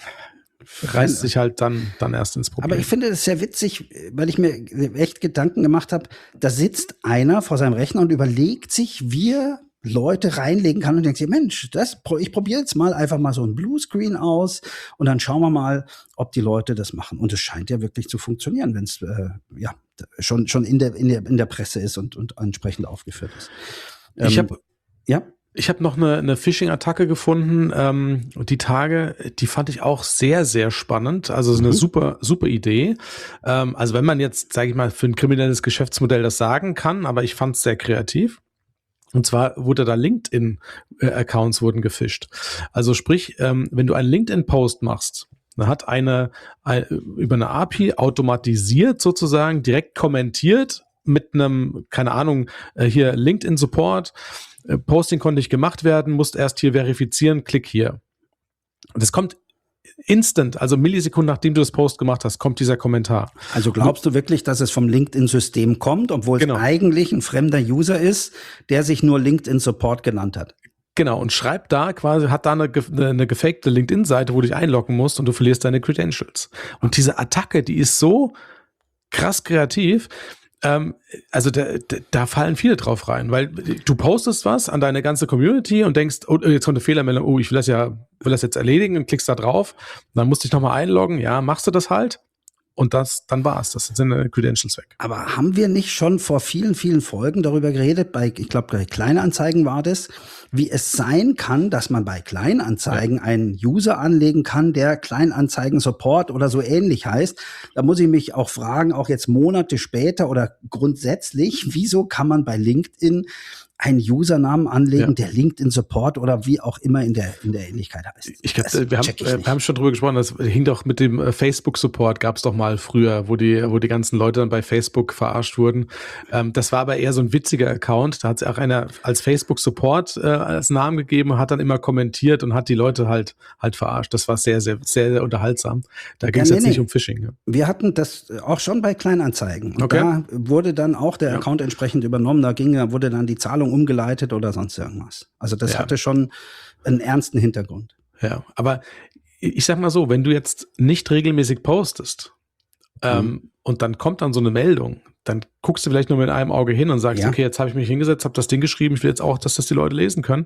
reißt sich halt dann, dann erst ins Problem. Aber ich finde das sehr witzig, weil ich mir echt Gedanken gemacht habe, da sitzt einer vor seinem Rechner und überlegt sich, wie er Leute reinlegen kann und denkt sich, Mensch, das, ich probiere jetzt mal einfach mal so ein Bluescreen aus und dann schauen wir mal, ob die Leute das machen. Und es scheint ja wirklich zu funktionieren, wenn es äh, ja schon, schon in der, in der, in der Presse ist und, und entsprechend aufgeführt ist. Ähm, ich habe ja. Ich habe noch eine, eine Phishing-Attacke gefunden, ähm, die Tage, die fand ich auch sehr, sehr spannend. Also so eine mhm. super, super Idee. Ähm, also wenn man jetzt, sage ich mal, für ein kriminelles Geschäftsmodell das sagen kann, aber ich fand es sehr kreativ. Und zwar wurde da LinkedIn-Accounts wurden gefischt. Also sprich, ähm, wenn du einen LinkedIn-Post machst, dann hat eine, eine über eine A P I automatisiert sozusagen direkt kommentiert mit einem, keine Ahnung, hier LinkedIn-Support, Posting konnte nicht gemacht werden, musst erst hier verifizieren, klick hier. Und es kommt instant, also Millisekunden nachdem du das Post gemacht hast, kommt dieser Kommentar. Also glaubst du wirklich, dass es vom LinkedIn-System kommt, obwohl genau. es eigentlich ein fremder User ist, der sich nur LinkedIn-Support genannt hat? Genau, und schreibt da quasi, hat da eine, eine gefakte LinkedIn-Seite, wo du dich einloggen musst und du verlierst deine Credentials. Und diese Attacke, die ist so krass kreativ. Ähm, also da, da fallen viele drauf rein, weil du postest was an deine ganze Community und denkst, oh, jetzt kommt eine Fehlermeldung, oh, ich will das ja, will das jetzt erledigen und klickst da drauf, dann musst du dich nochmal einloggen, ja, machst du das halt und das, dann war's, das sind deine Credentials weg. Aber haben wir nicht schon vor vielen, vielen Folgen darüber geredet, bei, ich glaube, bei Kleinanzeigen war das, wie es sein kann, dass man bei Kleinanzeigen ja. einen User anlegen kann, der Kleinanzeigen-Support oder so ähnlich heißt. Da muss ich mich auch fragen, auch jetzt Monate später oder grundsätzlich, wieso kann man bei LinkedIn einen Usernamen anlegen, ja. der LinkedIn Support oder wie auch immer in der in der Ähnlichkeit heißt. Ich glaube, wir haben ich wir haben schon drüber gesprochen, das hing doch mit dem Facebook Support, gab es doch mal früher, wo die wo die ganzen Leute dann bei Facebook verarscht wurden. Ähm, das war aber eher so ein witziger Account, da hat es auch einer als Facebook Support äh, als Namen gegeben und hat dann immer kommentiert und hat die Leute halt halt verarscht. Das war sehr sehr sehr, sehr unterhaltsam. Da ging es ja, nee, jetzt nicht nee. um Phishing. Ja. Wir hatten das auch schon bei Kleinanzeigen. Und okay. da wurde dann auch der ja. Account entsprechend übernommen, da ging wurde dann die Zahlung umgeleitet oder sonst irgendwas. Also das ja. hatte schon einen ernsten Hintergrund. Ja, aber ich sag mal so, wenn du jetzt nicht regelmäßig postest ähm, mhm. und dann kommt dann so eine Meldung, dann guckst du vielleicht nur mit einem Auge hin und sagst, ja. okay, jetzt habe ich mich hingesetzt, habe das Ding geschrieben, ich will jetzt auch, dass das die Leute lesen können.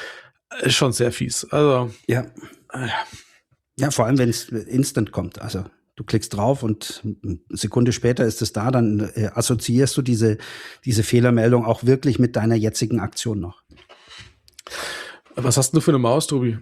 Ist schon sehr fies. Also ja, äh. ja, vor allem wenn es instant kommt. Also du klickst drauf und eine Sekunde später ist es da, dann äh, assoziierst du diese, diese Fehlermeldung auch wirklich mit deiner jetzigen Aktion noch. Was hast du für eine Maus, Tobi?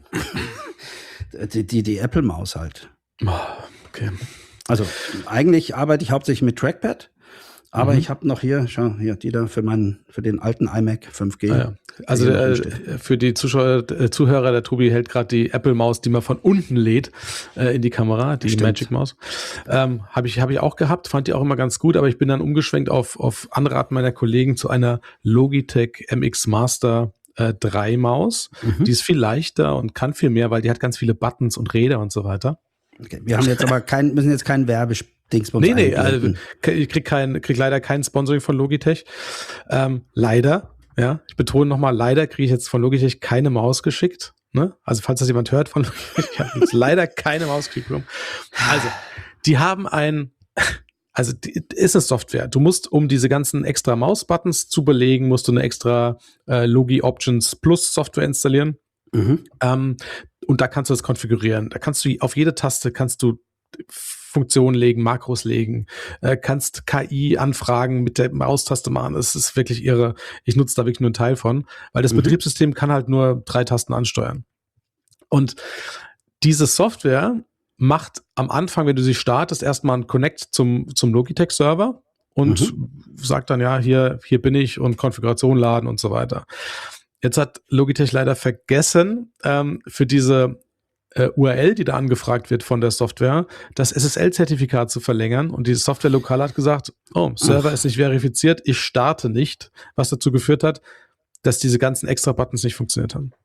die die, die Apple-Maus halt. Oh, okay. Also eigentlich arbeite ich hauptsächlich mit Trackpad, Aber Mhm. ich habe noch hier, schau, hier, die da für meinen, für den alten iMac fünf G. Ah, ja. Also Der hier noch äh, rumsteht. für die Zuschauer, äh, Zuhörer, der Tobi hält gerade die Apple-Maus, die man von unten lädt, äh, in die Kamera, die Stimmt. Magic-Maus. Ähm, habe ich, hab ich auch gehabt, fand die auch immer ganz gut, aber ich bin dann umgeschwenkt auf, auf Anraten meiner Kollegen zu einer Logitech M X Master äh, drei Maus. Mhm. Die ist viel leichter und kann viel mehr, weil die hat ganz viele Buttons und Räder und so weiter. Okay. Wir haben jetzt aber kein, müssen jetzt keinen Werbedingsbums Nee, nee, also, einblenden. ich krieg, kein, krieg leider kein Sponsoring von Logitech. Ähm, leider, ja, ich betone nochmal, leider kriege ich jetzt von Logitech keine Maus geschickt. Ne? Also falls das jemand hört von Logitech, ich habe jetzt leider keine Maus geschickt bekommen. Also, die haben ein, also die, ist eine Software. Du musst, um diese ganzen extra Maus-Buttons zu belegen, musst du eine extra äh, Logi Options Plus Software installieren. Mhm. Ähm, und da kannst du das konfigurieren. Da kannst du auf jede Taste kannst du Funktionen legen, Makros legen, äh, kannst K I-Anfragen mit der Maustaste machen. Es ist wirklich irre. Ich nutze da wirklich nur einen Teil von, weil das Mhm. Betriebssystem kann halt nur drei Tasten ansteuern. Und diese Software macht am Anfang, wenn du sie startest, erstmal einen Connect zum, zum Logitech-Server und sagt dann, ja, hier, hier bin ich und Konfiguration laden und so weiter. Jetzt hat Logitech leider vergessen, ähm, für diese äh, U R L, die da angefragt wird von der Software, das S S L-Zertifikat zu verlängern. Und die Software lokal hat gesagt, oh, Server Ach. ist nicht verifiziert, ich starte nicht, was dazu geführt hat, dass diese ganzen Extra-Buttons nicht funktioniert haben.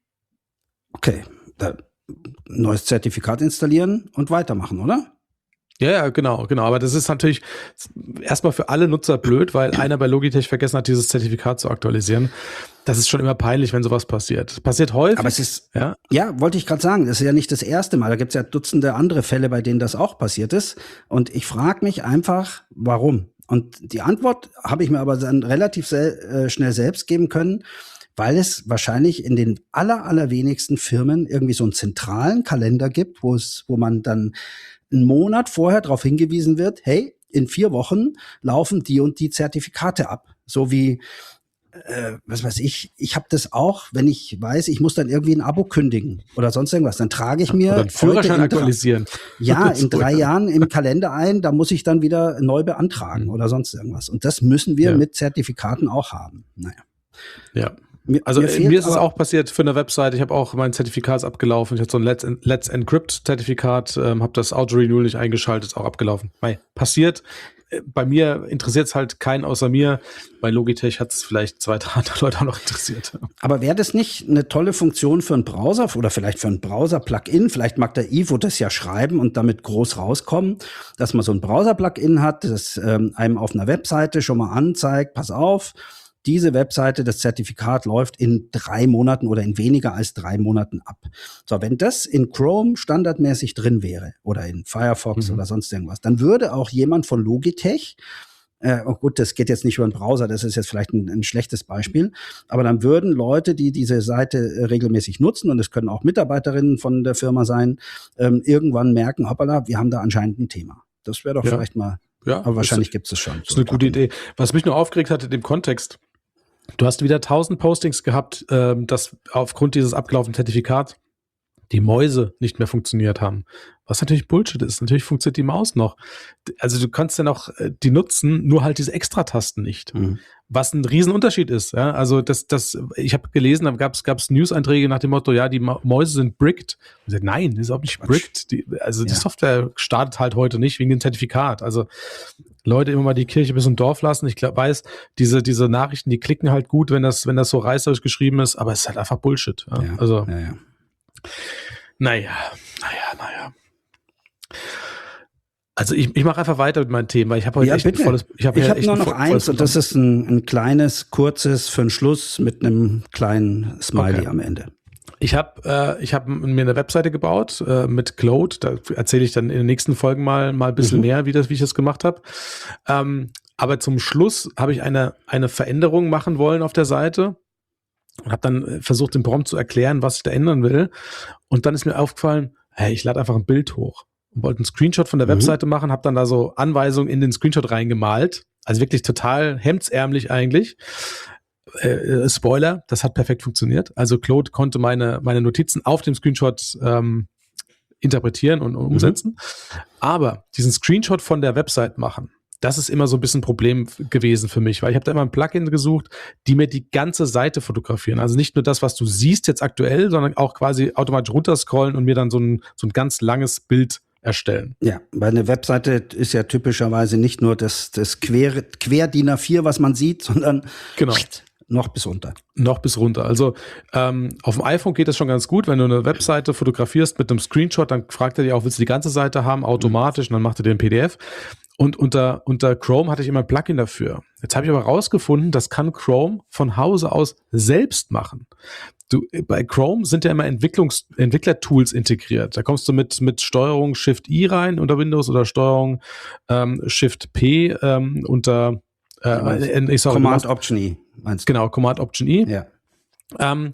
Okay, da, neues Zertifikat installieren und weitermachen, oder? Ja, ja, genau, genau. Aber das ist natürlich erstmal für alle Nutzer blöd, weil einer bei Logitech vergessen hat, dieses Zertifikat zu aktualisieren. Das ist schon immer peinlich, wenn sowas passiert. Das passiert häufig. Aber es ist, ja, ja, wollte ich gerade sagen, das ist ja nicht das erste Mal. Da gibt es ja Dutzende andere Fälle, bei denen das auch passiert ist. Und ich frage mich einfach, warum? Und die Antwort habe ich mir aber dann relativ sel- äh, schnell selbst geben können, weil es wahrscheinlich in den aller, allerwenigsten Firmen irgendwie so einen zentralen Kalender gibt, wo es, wo man dann einen Monat vorher darauf hingewiesen wird, hey, in vier Wochen laufen die und die Zertifikate ab. So wie, äh, was weiß ich, ich habe das auch, wenn ich weiß, ich muss dann irgendwie ein Abo kündigen oder sonst irgendwas, dann trage ich mir oder einen Führerschein heute in drei- aktualisieren. ja, in So, drei ja. Jahren im Kalender ein, da muss ich dann wieder neu beantragen Mhm. oder sonst irgendwas. Und das müssen wir Ja. mit Zertifikaten auch haben. Naja. Ja. Mir, Also mir äh, fehlt mir ist es aber- auch passiert für eine Website. Ich habe auch mein Zertifikat ist abgelaufen. Ich hatte so ein Let's, Let's Encrypt-Zertifikat, ähm, habe das Auto-Renewal nicht eingeschaltet, ist auch abgelaufen. Mei, passiert. Äh, Bei mir interessiert es halt keinen außer mir. Bei Logitech hat es vielleicht zwei, drei andere Leute auch noch interessiert. Aber wäre das nicht eine tolle Funktion für einen Browser oder vielleicht für ein Browser-Plugin? Vielleicht mag der Ivo das ja schreiben und damit groß rauskommen, dass man so ein Browser-Plugin hat, das ähm, einem auf einer Webseite schon mal anzeigt, pass auf, diese Webseite, das Zertifikat läuft in drei Monaten oder in weniger als drei Monaten ab. So, wenn das in Chrome standardmäßig drin wäre oder in Firefox Mhm. oder sonst irgendwas, dann würde auch jemand von Logitech, äh, oh gut, das geht jetzt nicht über den Browser, das ist jetzt vielleicht ein, ein schlechtes Beispiel, aber dann würden Leute, die diese Seite äh, regelmäßig nutzen, und es können auch Mitarbeiterinnen von der Firma sein, ähm, irgendwann merken, hoppala, wir haben da anscheinend ein Thema. Das wäre doch Ja. vielleicht mal, Ja, aber wahrscheinlich ist, gibt es es schon. ist eine gute Idee. Was mich nur aufgeregt hat in dem Kontext, du hast wieder tausend Postings gehabt, ähm, dass aufgrund dieses abgelaufenen Zertifikats die Mäuse nicht mehr funktioniert haben. Was natürlich Bullshit ist. Natürlich funktioniert die Maus noch. Also du kannst ja noch äh, die nutzen, nur halt diese Extratasten nicht. Mhm. Was ein Riesenunterschied ist. Ja? Also das, das, ich habe gelesen, da gab es News-Einträge nach dem Motto, ja, die Ma- Mäuse sind bricked. Und ich sag, nein, das ist auch nicht Quatsch. bricked. Die, also die Ja. Software startet halt heute nicht wegen dem Zertifikat. Also Leute immer mal die Kirche bis im Dorf lassen. Ich glaub, weiß, diese, diese Nachrichten, die klicken halt gut, wenn das, wenn das so reißerisch geschrieben ist, aber es ist halt einfach Bullshit. Ja? Ja, Also, ja, ja. naja, naja, naja. Also ich, ich mache einfach weiter mit meinen Themen, weil ich habe heute Ja, echt ein bitte. volles, ich habe Ich ja habe echt nur ein noch vo- eins volles und das ist ein, ein kleines, kurzes für den Schluss mit einem kleinen Smiley Okay. am Ende. Ich habe äh, ich hab mir eine Webseite gebaut äh, mit Claude. Da erzähle ich dann in den nächsten Folgen mal, mal ein bisschen Mhm. mehr, wie, das, wie ich das gemacht habe. Ähm, aber zum Schluss habe ich eine, eine Veränderung machen wollen auf der Seite und habe dann äh, versucht, dem Prompt zu erklären, was ich da ändern will. Und dann ist mir aufgefallen, hey, ich lade einfach ein Bild hoch. Und wollte einen Screenshot von der Mhm. Webseite machen, habe dann da so Anweisungen in den Screenshot reingemalt. Also wirklich total hemdsärmlich eigentlich. Äh, Spoiler, das hat perfekt funktioniert. Also Claude konnte meine, meine Notizen auf dem Screenshot ähm, interpretieren und, und umsetzen. Aber diesen Screenshot von der Website machen, das ist immer so ein bisschen ein Problem gewesen für mich, weil ich habe da immer ein Plugin gesucht, die mir die ganze Seite fotografieren. Also nicht nur das, was du siehst jetzt aktuell, sondern auch quasi automatisch runterscrollen und mir dann so ein, so ein ganz langes Bild erstellen. Ja, weil eine Webseite ist ja typischerweise nicht nur das, das Quer, Quer D I N A vier, was man sieht, sondern genau. noch bis runter. Noch bis runter. Also ähm, auf dem iPhone geht das schon ganz gut. Wenn du eine Webseite fotografierst mit einem Screenshot, dann fragt er dich auch, willst du die ganze Seite haben, automatisch, und dann macht er dir ein P D F. Und unter, unter Chrome hatte ich immer ein Plugin dafür. Jetzt habe ich aber rausgefunden, das kann Chrome von Hause aus selbst machen. Du, bei Chrome sind ja immer Entwicklungs, Entwicklertools integriert. Da kommst du mit, mit Steuerung Shift-I rein unter Windows oder Steuerung ähm, Shift-P ähm, unter äh, ich sorry, Command-Option-I. Meinst du? Genau, Command-Option-I. Ja. Ähm,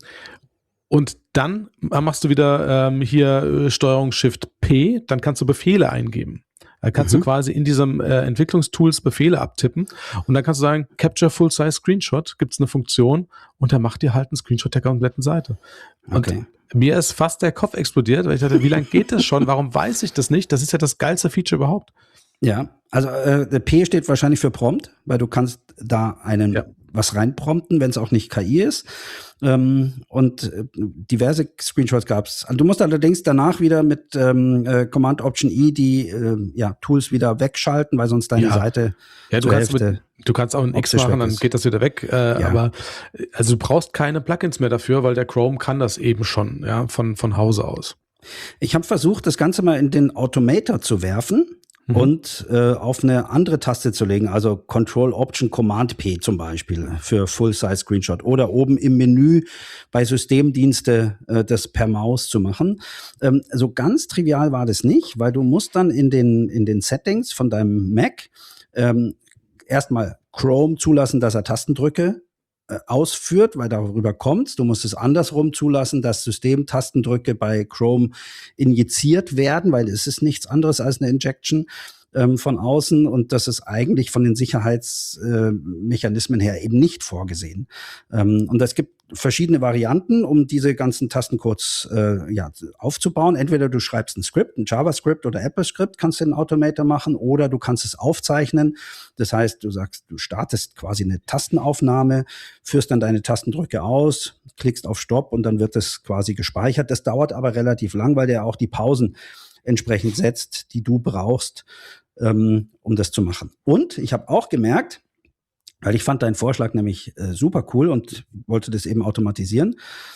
und dann machst du wieder ähm, hier Steuerung Shift-P, dann kannst du Befehle eingeben. Da kannst mhm. du quasi in diesem äh, Entwicklungstools Befehle abtippen und dann kannst du sagen, Capture Full-Size Screenshot, gibt es eine Funktion und der macht dir halt einen Screenshot der kompletten Seite. Und okay. mir ist fast der Kopf explodiert, weil ich dachte, wie lange geht das schon? Warum weiß ich das nicht? Das ist ja das geilste Feature überhaupt. Ja, also äh, P steht wahrscheinlich für Prompt, weil du kannst da einen ja. was reinprompten, wenn es auch nicht K I ist. Ähm, und äh, diverse Screenshots gab es. Du musst allerdings danach wieder mit ähm, äh, Command-Option-I die äh, ja, Tools wieder wegschalten, weil sonst deine ja. Seite ja, du zur kannst Hälfte mit, du kannst auch ein X machen, dann geht das wieder weg. Äh, ja. Aber also du brauchst keine Plugins mehr dafür, weil der Chrome kann das eben schon, ja, von, von Hause aus. Ich habe versucht, das Ganze mal in den Automator zu werfen. Mhm. Und äh, auf eine andere Taste zu legen, also Control Option Command P zum Beispiel für Full-Size Screenshot oder oben im Menü bei Systemdienste äh, das per Maus zu machen. Ähm, so ganz trivial war das nicht, weil du musst dann in den, in den Settings von deinem Mac ähm, erstmal Chrome zulassen, dass er Tastendrücke ausführt, weil darüber kommt's. Du musst es andersrum zulassen, dass Systemtastendrücke bei Chrome injiziert werden, weil es ist nichts anderes als eine Injection ähm, von außen und das ist eigentlich von den Sicherheitsmechanismen äh, her eben nicht vorgesehen. Ähm, und es gibt verschiedene Varianten, um diese ganzen Tastencodes äh, ja, aufzubauen. Entweder du schreibst ein Skript, ein JavaScript oder AppleScript, kannst du in Automator machen, oder du kannst es aufzeichnen. Das heißt, du sagst, du startest quasi eine Tastenaufnahme, führst dann deine Tastendrücke aus, klickst auf Stopp und dann wird das quasi gespeichert. Das dauert aber relativ lang, weil der auch die Pausen entsprechend setzt, die du brauchst, ähm, um das zu machen. Und ich habe auch gemerkt, weil ich fand deinen Vorschlag nämlich äh, super cool und wollte das eben automatisieren.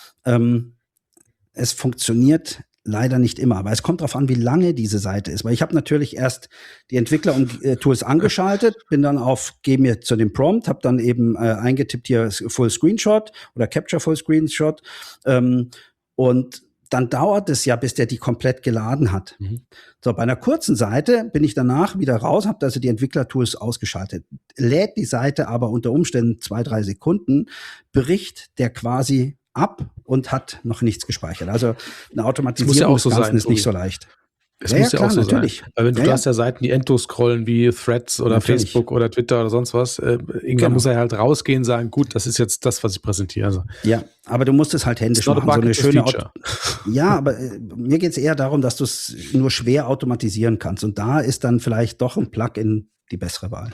Ähm, es funktioniert leider nicht immer, aber es kommt darauf an, wie lange diese Seite ist. Weil ich habe natürlich erst die Entwickler und äh, Tools angeschaltet, bin dann auf, gehe mir zu dem Prompt, habe dann eben äh, eingetippt hier Full Screenshot oder Capture Full Screenshot ähm, und dann dauert es ja, bis der die komplett geladen hat. Mhm. So, bei einer kurzen Seite bin ich danach wieder raus, habe also die Entwicklertools ausgeschaltet. Lädt die Seite aber unter Umständen zwei, drei Sekunden, bricht der quasi ab und hat noch nichts gespeichert. Also eine Automatisierung ja des so Ganzen sein, ist nicht so leicht. Das ja, muss ja, ja, klar, auch so natürlich. sein. Weil wenn du, ja, du hast ja Seiten, die endlos scrollen, wie Threads oder natürlich. Facebook oder Twitter oder sonst was. Äh, irgendwann genau. muss er halt rausgehen und sagen, gut, das ist jetzt das, was ich präsentiere. Also. Ja, aber du musst es halt händisch machen. So eine schöne Auto- ja, aber äh, mir geht es eher darum, dass du es nur schwer automatisieren kannst. Und da ist dann vielleicht doch ein Plugin die bessere Wahl.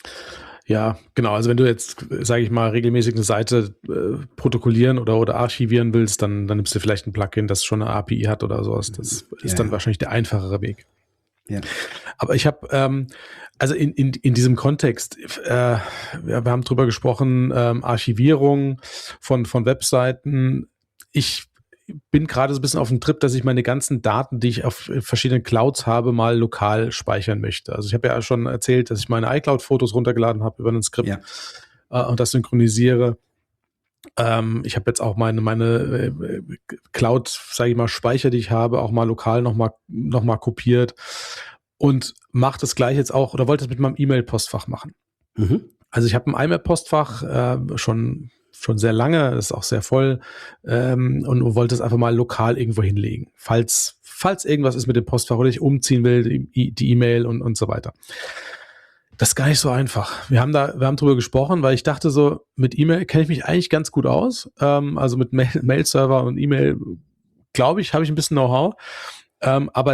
Ja, genau. Also wenn du jetzt, sage ich mal, regelmäßig eine Seite äh, protokollieren oder, oder archivieren willst, dann, dann nimmst du vielleicht ein Plugin, das schon eine A P I hat oder sowas. Das ja, ist dann ja. wahrscheinlich der einfachere Weg. Ja. Aber ich habe, ähm, also in, in, in diesem Kontext, äh, wir, wir haben drüber gesprochen, ähm, Archivierung von, von Webseiten. Ich bin gerade so ein bisschen auf dem Trip, dass ich meine ganzen Daten, die ich auf verschiedenen Clouds habe, mal lokal speichern möchte. Also ich habe ja schon erzählt, dass ich meine iCloud-Fotos runtergeladen habe über ein Skript ja. äh, und das synchronisiere. Ähm, ich habe jetzt auch meine, meine äh, Cloud, sage ich mal, Speicher, die ich habe, auch mal lokal nochmal noch mal kopiert und mache das gleich jetzt auch, oder wollte es mit meinem E-Mail-Postfach machen. Mhm. Also ich habe ein E-Mail-Postfach äh, schon schon sehr lange, ist auch sehr voll ähm, und wollte es einfach mal lokal irgendwo hinlegen, falls falls irgendwas ist mit dem Postfach oder ich umziehen will, die, die E-Mail und, und so weiter. Das ist gar nicht so einfach. Wir haben da, wir haben drüber gesprochen, weil ich dachte so, mit E-Mail kenne ich mich eigentlich ganz gut aus, ähm, also mit Mail- Mail-Server und E-Mail, glaube ich, habe ich ein bisschen Know-how, ähm, aber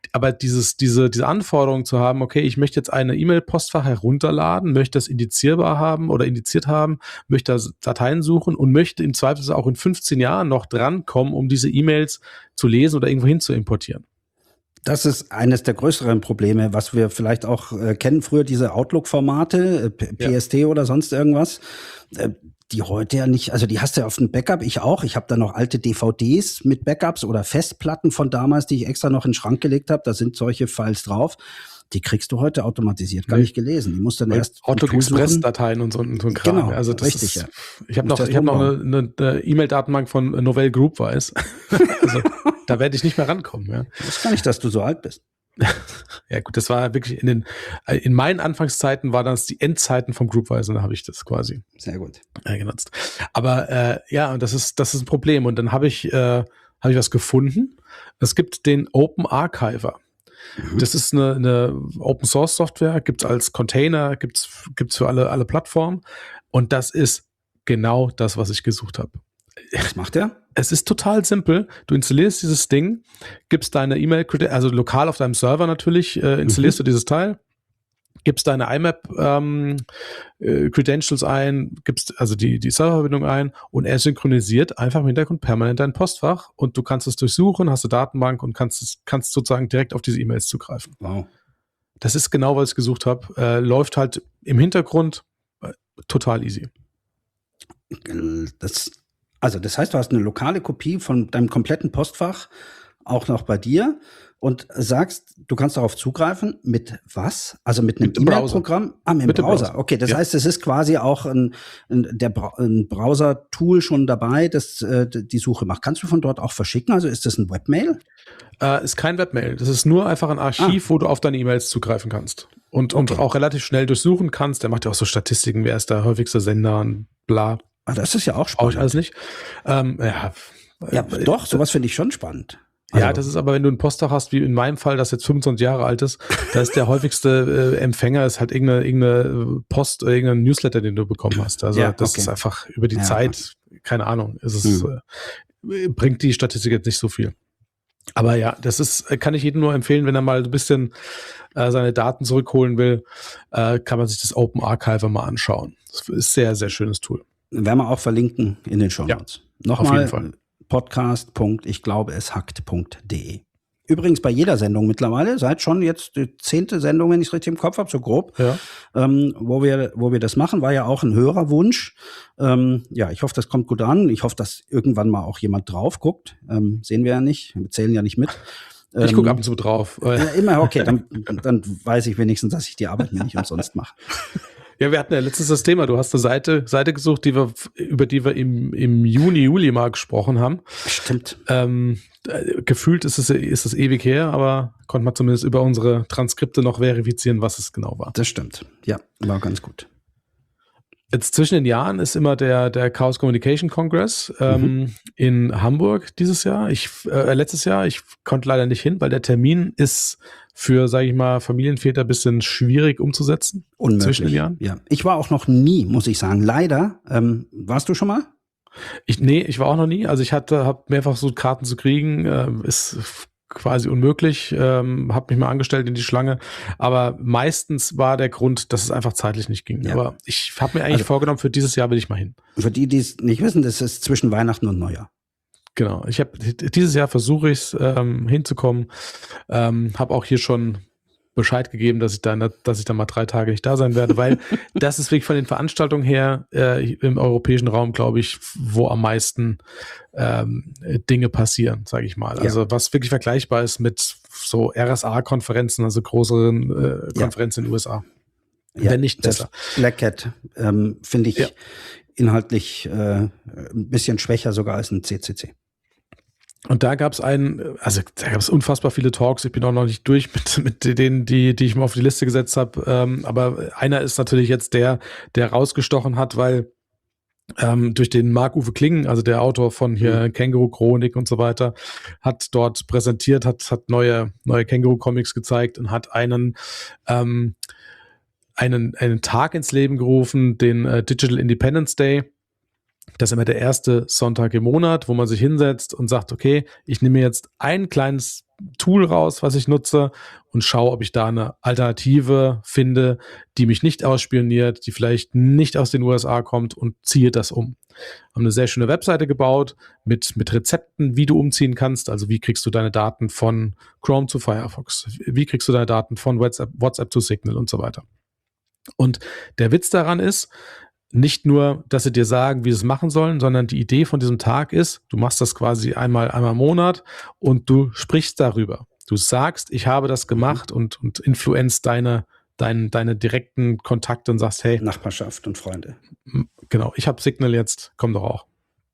aber dieses, diese, diese Anforderung zu haben, okay, ich möchte jetzt eine E-Mail-Postfach herunterladen, möchte das indizierbar haben oder indiziert haben, möchte da Dateien suchen und möchte im Zweifelsfall auch in fünfzehn Jahren noch drankommen, um diese E-Mails zu lesen oder irgendwo hin zu importieren. Das ist eines der größeren Probleme, was wir vielleicht auch äh, kennen. Früher diese Outlook-Formate, äh, P S T ja. oder sonst irgendwas, äh, die heute ja nicht, also die hast du ja auf dem Backup, ich auch. Ich habe da noch alte D V Ds mit Backups oder Festplatten von damals, die ich extra noch in den Schrank gelegt habe. Da sind solche Files drauf. Die kriegst du heute automatisiert gar nee. nicht gelesen. Die musst dann Weil erst Outlook Express-Dateien und so, und so ein Kram. Genau, also das richtig. Ist, ja. Ich habe noch, ich hab noch eine, eine, eine E-Mail-Datenbank von Novell Groupwise. Also da werde ich nicht mehr rankommen. Ja. Ich weiß gar nicht, dass du so alt bist. Ja gut, das war wirklich in den in meinen Anfangszeiten war das die Endzeiten vom Groupwise und da habe ich das quasi sehr gut äh, genutzt. Aber äh, ja, und das ist das ist ein Problem und dann habe ich äh, habe ich was gefunden. Es gibt den Open Archiver. Mhm. Das ist eine, eine Open Source Software, gibt's als Container, gibt's gibt's für alle alle Plattformen und das ist genau das, was ich gesucht habe. Was macht der? Es ist total simpel. Du installierst dieses Ding, gibst deine E-Mail, also lokal auf deinem Server natürlich, äh, installierst mhm. du dieses Teil, gibst deine I M A P ähm, äh, Credentials ein, gibst also die, die Serververbindung ein und er synchronisiert einfach im Hintergrund permanent dein Postfach und du kannst es durchsuchen, hast eine Datenbank und kannst es, kannst sozusagen direkt auf diese E-Mails zugreifen. Wow. Das ist genau, was ich gesucht habe. Äh, läuft halt im Hintergrund äh, total easy. Das Also das heißt, du hast eine lokale Kopie von deinem kompletten Postfach, auch noch bei dir und sagst, du kannst darauf zugreifen. Mit was? Also mit einem E-Mail-Programm? Ah, mit dem Browser. Browser. Okay, das ja. heißt, es ist quasi auch ein, ein, der Bra- ein Browser-Tool schon dabei, das äh, die Suche macht. Kannst du von dort auch verschicken? Also ist das ein Webmail? Äh, ist kein Webmail. Das ist nur einfach ein Archiv, ah. wo du auf deine E-Mails zugreifen kannst. Und, und okay. auch relativ schnell durchsuchen kannst. Der macht ja auch so Statistiken, wer ist der häufigste Sender und bla. Ah, das ist ja auch spannend. Brauche ich alles nicht. Ähm, ja, ja äh, doch, sowas finde ich schon spannend. Also, ja, das ist aber, wenn du ein Postfach hast, wie in meinem Fall, das jetzt fünfundzwanzig Jahre alt ist, da ist der häufigste äh, Empfänger ist halt irgendeine, irgendeine Post oder irgendein Newsletter, den du bekommen hast. Also ja, das okay. ist einfach über die ja, Zeit, keine Ahnung, ist es hm. äh, bringt die Statistik jetzt nicht so viel. Aber ja, das ist, kann ich jedem nur empfehlen, wenn er mal ein bisschen äh, seine Daten zurückholen will, äh, kann man sich das Open Archiver mal anschauen. Das ist ein sehr, sehr schönes Tool. Werden wir auch verlinken in den Shownotes. Ja, nochmal podcast punkt ich glaube es hackt punkt de. Übrigens bei jeder Sendung mittlerweile, seit schon jetzt die zehnte Sendung, wenn ich es richtig im Kopf habe, so grob, ja. ähm, wo wir wo wir das machen, war ja auch ein Hörerwunsch. Ähm, ja, ich hoffe, das kommt gut an. Ich hoffe, dass irgendwann mal auch jemand drauf guckt. Ähm, sehen wir ja nicht, wir zählen ja nicht mit. Ich gucke ab und zu drauf. Ja, immer, okay, dann, dann weiß ich wenigstens, dass ich die Arbeit mir nicht umsonst mache. Ja, wir hatten ja letztens das Thema. Du hast eine Seite, Seite gesucht, die wir, über die wir im, im Juni, Juli mal gesprochen haben. Stimmt. Ähm, äh, gefühlt ist es, ist es ewig her, aber konnte man zumindest über unsere Transkripte noch verifizieren, was es genau war. Das stimmt. Ja, war ganz gut. Jetzt zwischen den Jahren ist immer der, der Chaos Communication Congress ähm, mhm. in Hamburg dieses Jahr. Ich, äh, letztes Jahr, ich konnte leider nicht hin, weil der Termin ist für, sage ich mal, Familienväter ein bisschen schwierig umzusetzen. Unmöglich. Zwischen den Jahren. Ja. Ich war auch noch nie, muss ich sagen. Leider. Ähm, warst du schon mal? Ich, nee, ich war auch noch nie. Also ich hatte, habe mehrfach versucht, Karten zu kriegen. Äh, ist quasi unmöglich. Ähm, habe mich mal angestellt in die Schlange. Aber meistens war der Grund, dass es einfach zeitlich nicht ging. Ja. Aber ich habe mir eigentlich also, vorgenommen, für dieses Jahr will ich mal hin. Für die, die es nicht wissen, das ist zwischen Weihnachten und Neujahr. Genau, ich habe dieses Jahr versuche ich es ähm, hinzukommen, ähm, habe auch hier schon Bescheid gegeben, dass ich da, dass ich da mal drei Tage nicht da sein werde, weil das ist wirklich von den Veranstaltungen her äh, im europäischen Raum, glaube ich, wo am meisten ähm, Dinge passieren, sage ich mal. Also ja. was wirklich vergleichbar ist mit so R S A-Konferenzen, also größeren äh, Konferenzen ja. in den U S A. Ja, wenn nicht besser. Black Hat ähm, finde ich ja. inhaltlich äh, ein bisschen schwächer sogar als ein C C C. Und da gab es einen, also da gab es unfassbar viele Talks. Ich bin auch noch nicht durch mit, mit denen, die, die ich mir auf die Liste gesetzt habe. Ähm, aber einer ist natürlich jetzt der, der rausgestochen hat, weil ähm, durch den Marc-Uwe Kling, also der Autor von hier mhm. Känguru-Chronik und so weiter, hat dort präsentiert, hat, hat neue, neue Känguru-Comics gezeigt und hat einen, ähm, einen, einen Tag ins Leben gerufen, den äh, Digital Independence Day. Das ist immer der erste Sonntag im Monat, wo man sich hinsetzt und sagt, okay, ich nehme mir jetzt ein kleines Tool raus, was ich nutze und schaue, ob ich da eine Alternative finde, die mich nicht ausspioniert, die vielleicht nicht aus den U S A kommt und ziehe das um. Haben eine sehr schöne Webseite gebaut mit, mit Rezepten, wie du umziehen kannst. Also wie kriegst du deine Daten von Chrome zu Firefox? Wie kriegst du deine Daten von WhatsApp, WhatsApp zu Signal und so weiter? Und der Witz daran ist, nicht nur, dass sie dir sagen, wie sie es machen sollen, sondern die Idee von diesem Tag ist, du machst das quasi einmal, einmal im Monat und du sprichst darüber. Du sagst, ich habe das gemacht und, und influenzt deine, deine, deine direkten Kontakte und sagst, hey. Nachbarschaft und Freunde. Genau, ich habe Signal jetzt, komm doch auch.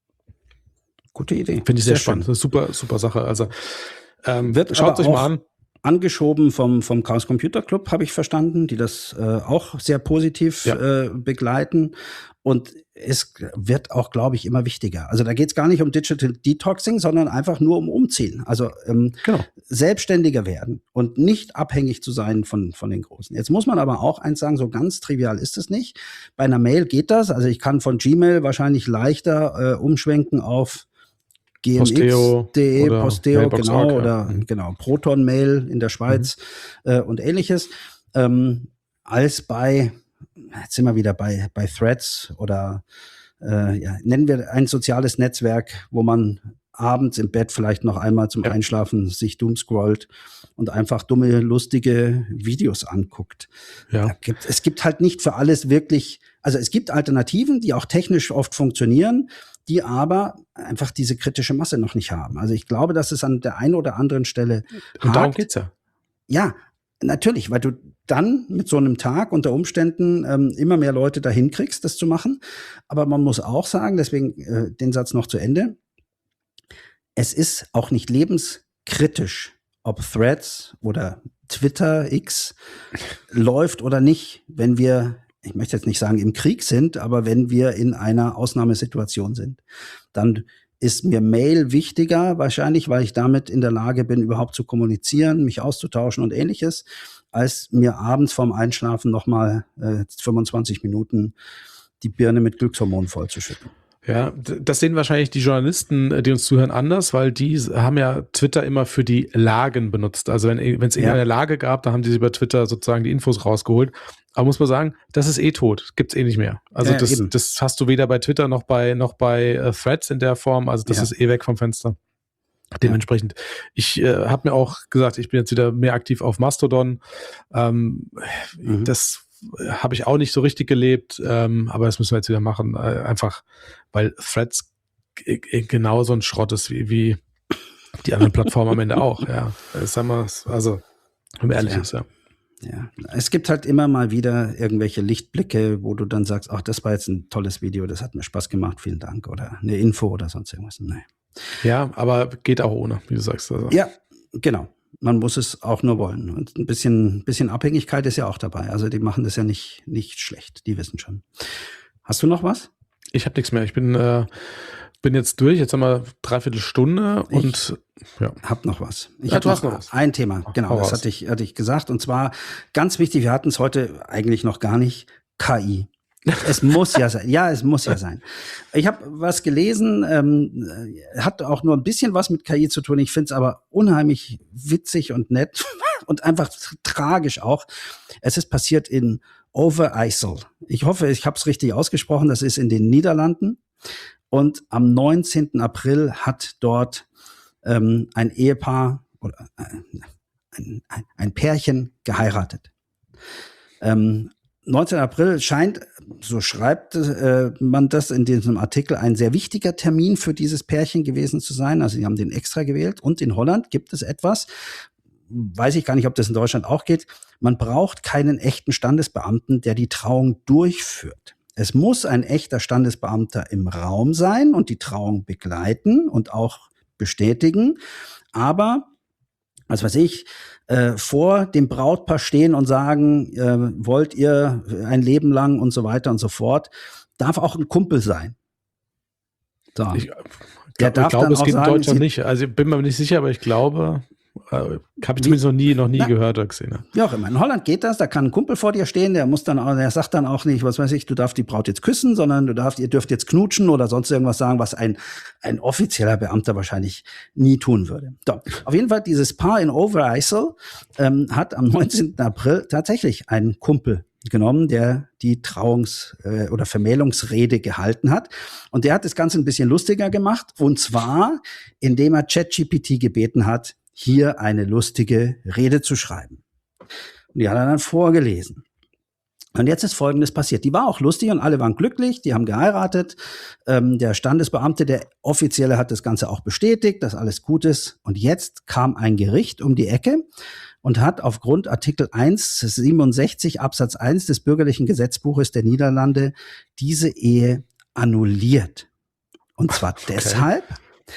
Gute Idee. Finde ich sehr, sehr spannend. Das ist super, super Sache. Also ähm, wird schaut euch mal an. Angeschoben vom, vom Chaos Computer Club, habe ich verstanden, die das äh, auch sehr positiv ja. äh, begleiten. Und es wird auch, glaube ich, immer wichtiger. Also da geht es gar nicht um Digital Detoxing, sondern einfach nur um Umziehen. Also ähm, genau. selbstständiger werden und nicht abhängig zu sein von, von den Großen. Jetzt muss man aber auch eins sagen, so ganz trivial ist es nicht. Bei einer Mail geht das. Also ich kann von Gmail wahrscheinlich leichter äh, umschwenken auf G M X Punkt de, Posteo, Posteo genau, Org, ja. oder mhm. genau, Proton Mail in der Schweiz mhm. äh, und ähnliches, ähm, als bei, jetzt sind wir wieder bei, bei Threads oder äh, ja, nennen wir ein soziales Netzwerk, wo man abends im Bett vielleicht noch einmal zum ja. Einschlafen sich doomscrollt und einfach dumme, lustige Videos anguckt. Ja. Gibt, es gibt halt nicht für alles wirklich, also es gibt Alternativen, die auch technisch oft funktionieren, die aber einfach diese kritische Masse noch nicht haben. Also ich glaube, dass es an der einen oder anderen Stelle Und hakt. Darum geht's ja. Ja, natürlich, weil du dann mit so einem Tag unter Umständen ähm, immer mehr Leute dahin kriegst, das zu machen. Aber man muss auch sagen, deswegen äh, den Satz noch zu Ende, es ist auch nicht lebenskritisch, ob Threads oder Twitter, X läuft oder nicht, wenn wir, ich möchte jetzt nicht sagen im Krieg sind, aber wenn wir in einer Ausnahmesituation sind. Dann ist mir Mail wichtiger, wahrscheinlich, weil ich damit in der Lage bin, überhaupt zu kommunizieren, mich auszutauschen und ähnliches, als mir abends vorm Einschlafen nochmal äh, fünfundzwanzig Minuten die Birne mit Glückshormonen vollzuschütten. Ja, das sehen wahrscheinlich die Journalisten, die uns zuhören, anders, weil die haben ja Twitter immer für die Lagen benutzt. Also wenn wenn es irgendeine ja. Lage gab, da haben die über Twitter sozusagen die Infos rausgeholt. Aber muss man sagen, das ist eh tot, gibt's eh nicht mehr. Also ja, das, das hast du weder bei Twitter noch bei noch bei uh, Threads in der Form. Also das ja. ist eh weg vom Fenster. Dementsprechend. Ja. Ich äh, habe mir auch gesagt, ich bin jetzt wieder mehr aktiv auf Mastodon. Ähm, mhm. Das habe ich auch nicht so richtig gelebt, ähm, aber das müssen wir jetzt wieder machen. Äh, einfach, weil Threads g- g- genau so ein Schrott ist wie, wie die anderen Plattformen am Ende auch. Ja, sagen wir, also wenn man ehrlich ja. ist, ja. Ja, es gibt halt immer mal wieder irgendwelche Lichtblicke, wo du dann sagst, ach, das war jetzt ein tolles Video, das hat mir Spaß gemacht, vielen Dank, oder eine Info oder sonst irgendwas. Nee. Ja, aber geht auch ohne, wie du sagst. Also. Ja, genau. Man muss es auch nur wollen. Und ein bisschen, bisschen Abhängigkeit ist ja auch dabei. Also die machen das ja nicht, nicht schlecht, die wissen schon. Hast du noch was? Ich habe nichts mehr. Ich bin, äh, bin jetzt durch, jetzt haben wir dreiviertel Stunde und ich ja. hab noch was. Ich ja, habe noch, noch was. Ein Thema, genau, Hau das hatte ich, hatte ich gesagt. Und zwar ganz wichtig, wir hatten es heute eigentlich noch gar nicht, K I. Es muss ja sein. Ja, es muss ja sein. Ich habe was gelesen, ähm, hat auch nur ein bisschen was mit K I zu tun. Ich finde es aber unheimlich witzig und nett und einfach tragisch auch. Es ist passiert in Overijssel. Ich hoffe, ich habe es richtig ausgesprochen. Das ist in den Niederlanden. Und am neunzehnten April hat dort ähm, ein Ehepaar oder äh, ein, ein, ein Pärchen geheiratet. Ähm, neunzehnten April scheint, so schreibt äh, man das in diesem Artikel, ein sehr wichtiger Termin für dieses Pärchen gewesen zu sein. Also sie haben den extra gewählt. Und in Holland gibt es etwas, weiß ich gar nicht, ob das in Deutschland auch geht. Man braucht keinen echten Standesbeamten, der die Trauung durchführt. Es muss ein echter Standesbeamter im Raum sein und die Trauung begleiten und auch bestätigen. Aber, was weiß ich, äh, vor dem Brautpaar stehen und sagen, äh, wollt ihr ein Leben lang und so weiter und so fort, darf auch ein Kumpel sein. So. Ich, der darf ich glaube, es geht in Deutschland nicht. Also ich bin mir nicht sicher, aber ich glaube, Äh, Habe ich zumindest noch nie, noch nie Na, gehört oder gesehen. Wie auch immer. In Holland geht das, da kann ein Kumpel vor dir stehen, der muss dann auch, der sagt dann auch nicht, was weiß ich, du darfst die Braut jetzt küssen, sondern du darfst, ihr dürft jetzt knutschen oder sonst irgendwas sagen, was ein, ein offizieller Beamter wahrscheinlich nie tun würde. So, auf jeden Fall, dieses Paar in Overijssel ähm, hat am neunzehnten April tatsächlich einen Kumpel genommen, der die Trauungs- äh, oder Vermählungsrede gehalten hat. Und der hat das Ganze ein bisschen lustiger gemacht. Und zwar, indem er ChatGPT gebeten hat, hier eine lustige Rede zu schreiben. Und die hat er dann vorgelesen. Und jetzt ist Folgendes passiert. Die war auch lustig und alle waren glücklich, die haben geheiratet. Ähm, der Standesbeamte, der Offizielle, hat das Ganze auch bestätigt, dass alles gut ist. Und jetzt kam ein Gericht um die Ecke und hat aufgrund Artikel hundertsiebenundsechzig Absatz eins des bürgerlichen Gesetzbuches der Niederlande diese Ehe annulliert. Und zwar okay. deshalb,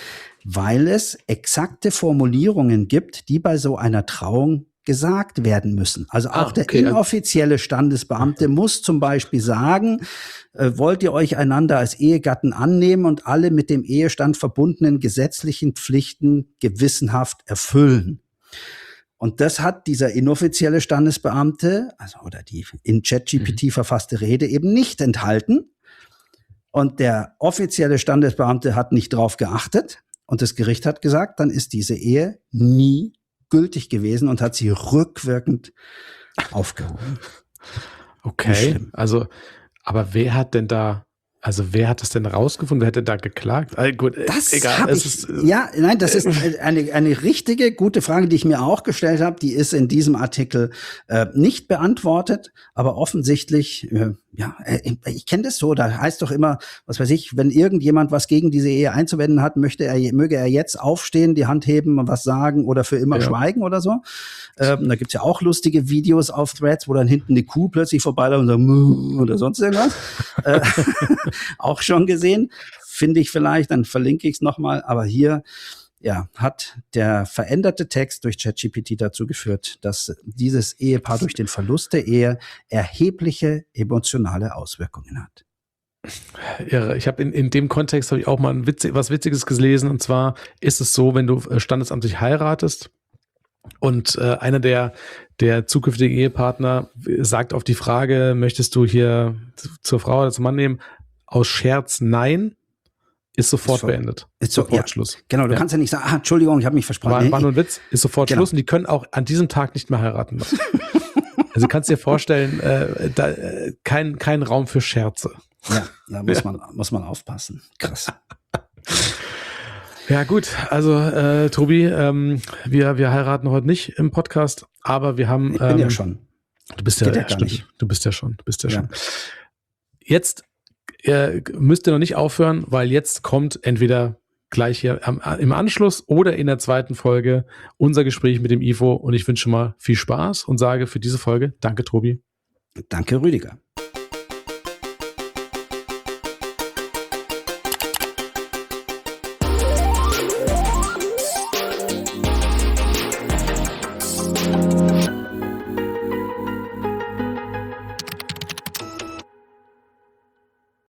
weil es exakte Formulierungen gibt, die bei so einer Trauung gesagt werden müssen. Also auch ah, okay. der inoffizielle Standesbeamte muss zum Beispiel sagen, äh, wollt ihr euch einander als Ehegatten annehmen und alle mit dem Ehestand verbundenen gesetzlichen Pflichten gewissenhaft erfüllen. Und das hat dieser inoffizielle Standesbeamte, also oder die in ChatGPT mhm. verfasste Rede eben nicht enthalten. Und der offizielle Standesbeamte hat nicht drauf geachtet. Und das Gericht hat gesagt, dann ist diese Ehe nie gültig gewesen und hat sie rückwirkend aufgehoben. Okay, also, aber wer hat denn da, also wer hat das denn rausgefunden? Wer hat denn da geklagt? Also gut, das egal. Es ich, ist, ja, nein, das ist eine, eine richtige, gute Frage, die ich mir auch gestellt habe. Die ist in diesem Artikel äh, nicht beantwortet, aber offensichtlich, äh, ja, ich, ich kenne das so, da heißt doch immer, was weiß ich, wenn irgendjemand was gegen diese Ehe einzuwenden hat, möchte er, möge er jetzt aufstehen, die Hand heben und was sagen oder für immer ja. schweigen oder so. Ähm, da gibt's ja auch lustige Videos auf Threads, wo dann hinten eine Kuh plötzlich vorbeiläuft und sagt, Muh, oder sonst irgendwas. äh, auch schon gesehen, finde ich vielleicht, dann verlinke ich es nochmal, aber hier ja, hat der veränderte Text durch ChatGPT dazu geführt, dass dieses Ehepaar durch den Verlust der Ehe erhebliche emotionale Auswirkungen hat. Ja, ich habe in, in dem Kontext habe ich auch mal ein Witz, was Witziges gelesen, und zwar ist es so, wenn du standesamtlich heiratest und äh, einer der, der zukünftigen Ehepartner sagt auf die Frage, möchtest du hier zur Frau oder zum Mann nehmen, aus Scherz nein, ist sofort ist so, beendet. Ist so, sofort ja, Schluss. Genau, du ja. kannst ja nicht sagen, ah, Entschuldigung, ich habe mich versprochen. War, nee, war nur ein Witz, ist sofort genau. Schluss, und die können auch an diesem Tag nicht mehr heiraten lassen. Also du kannst dir vorstellen, äh, da, äh, kein, kein Raum für Scherze. Ja, da muss, ja. man, muss man aufpassen. Krass. Ja gut, also äh, Tobi, ähm, wir, wir heiraten heute nicht im Podcast, aber wir haben... Ich bin ähm, ja schon. Du bist ja, ja gar nicht. Du bist ja schon. Du bist ja, ja. schon. Jetzt äh, müsst ihr noch nicht aufhören, weil jetzt kommt entweder gleich hier am, im Anschluss oder in der zweiten Folge unser Gespräch mit dem Ivo, und ich wünsche mal viel Spaß und sage für diese Folge danke, Tobi. Danke, Rüdiger.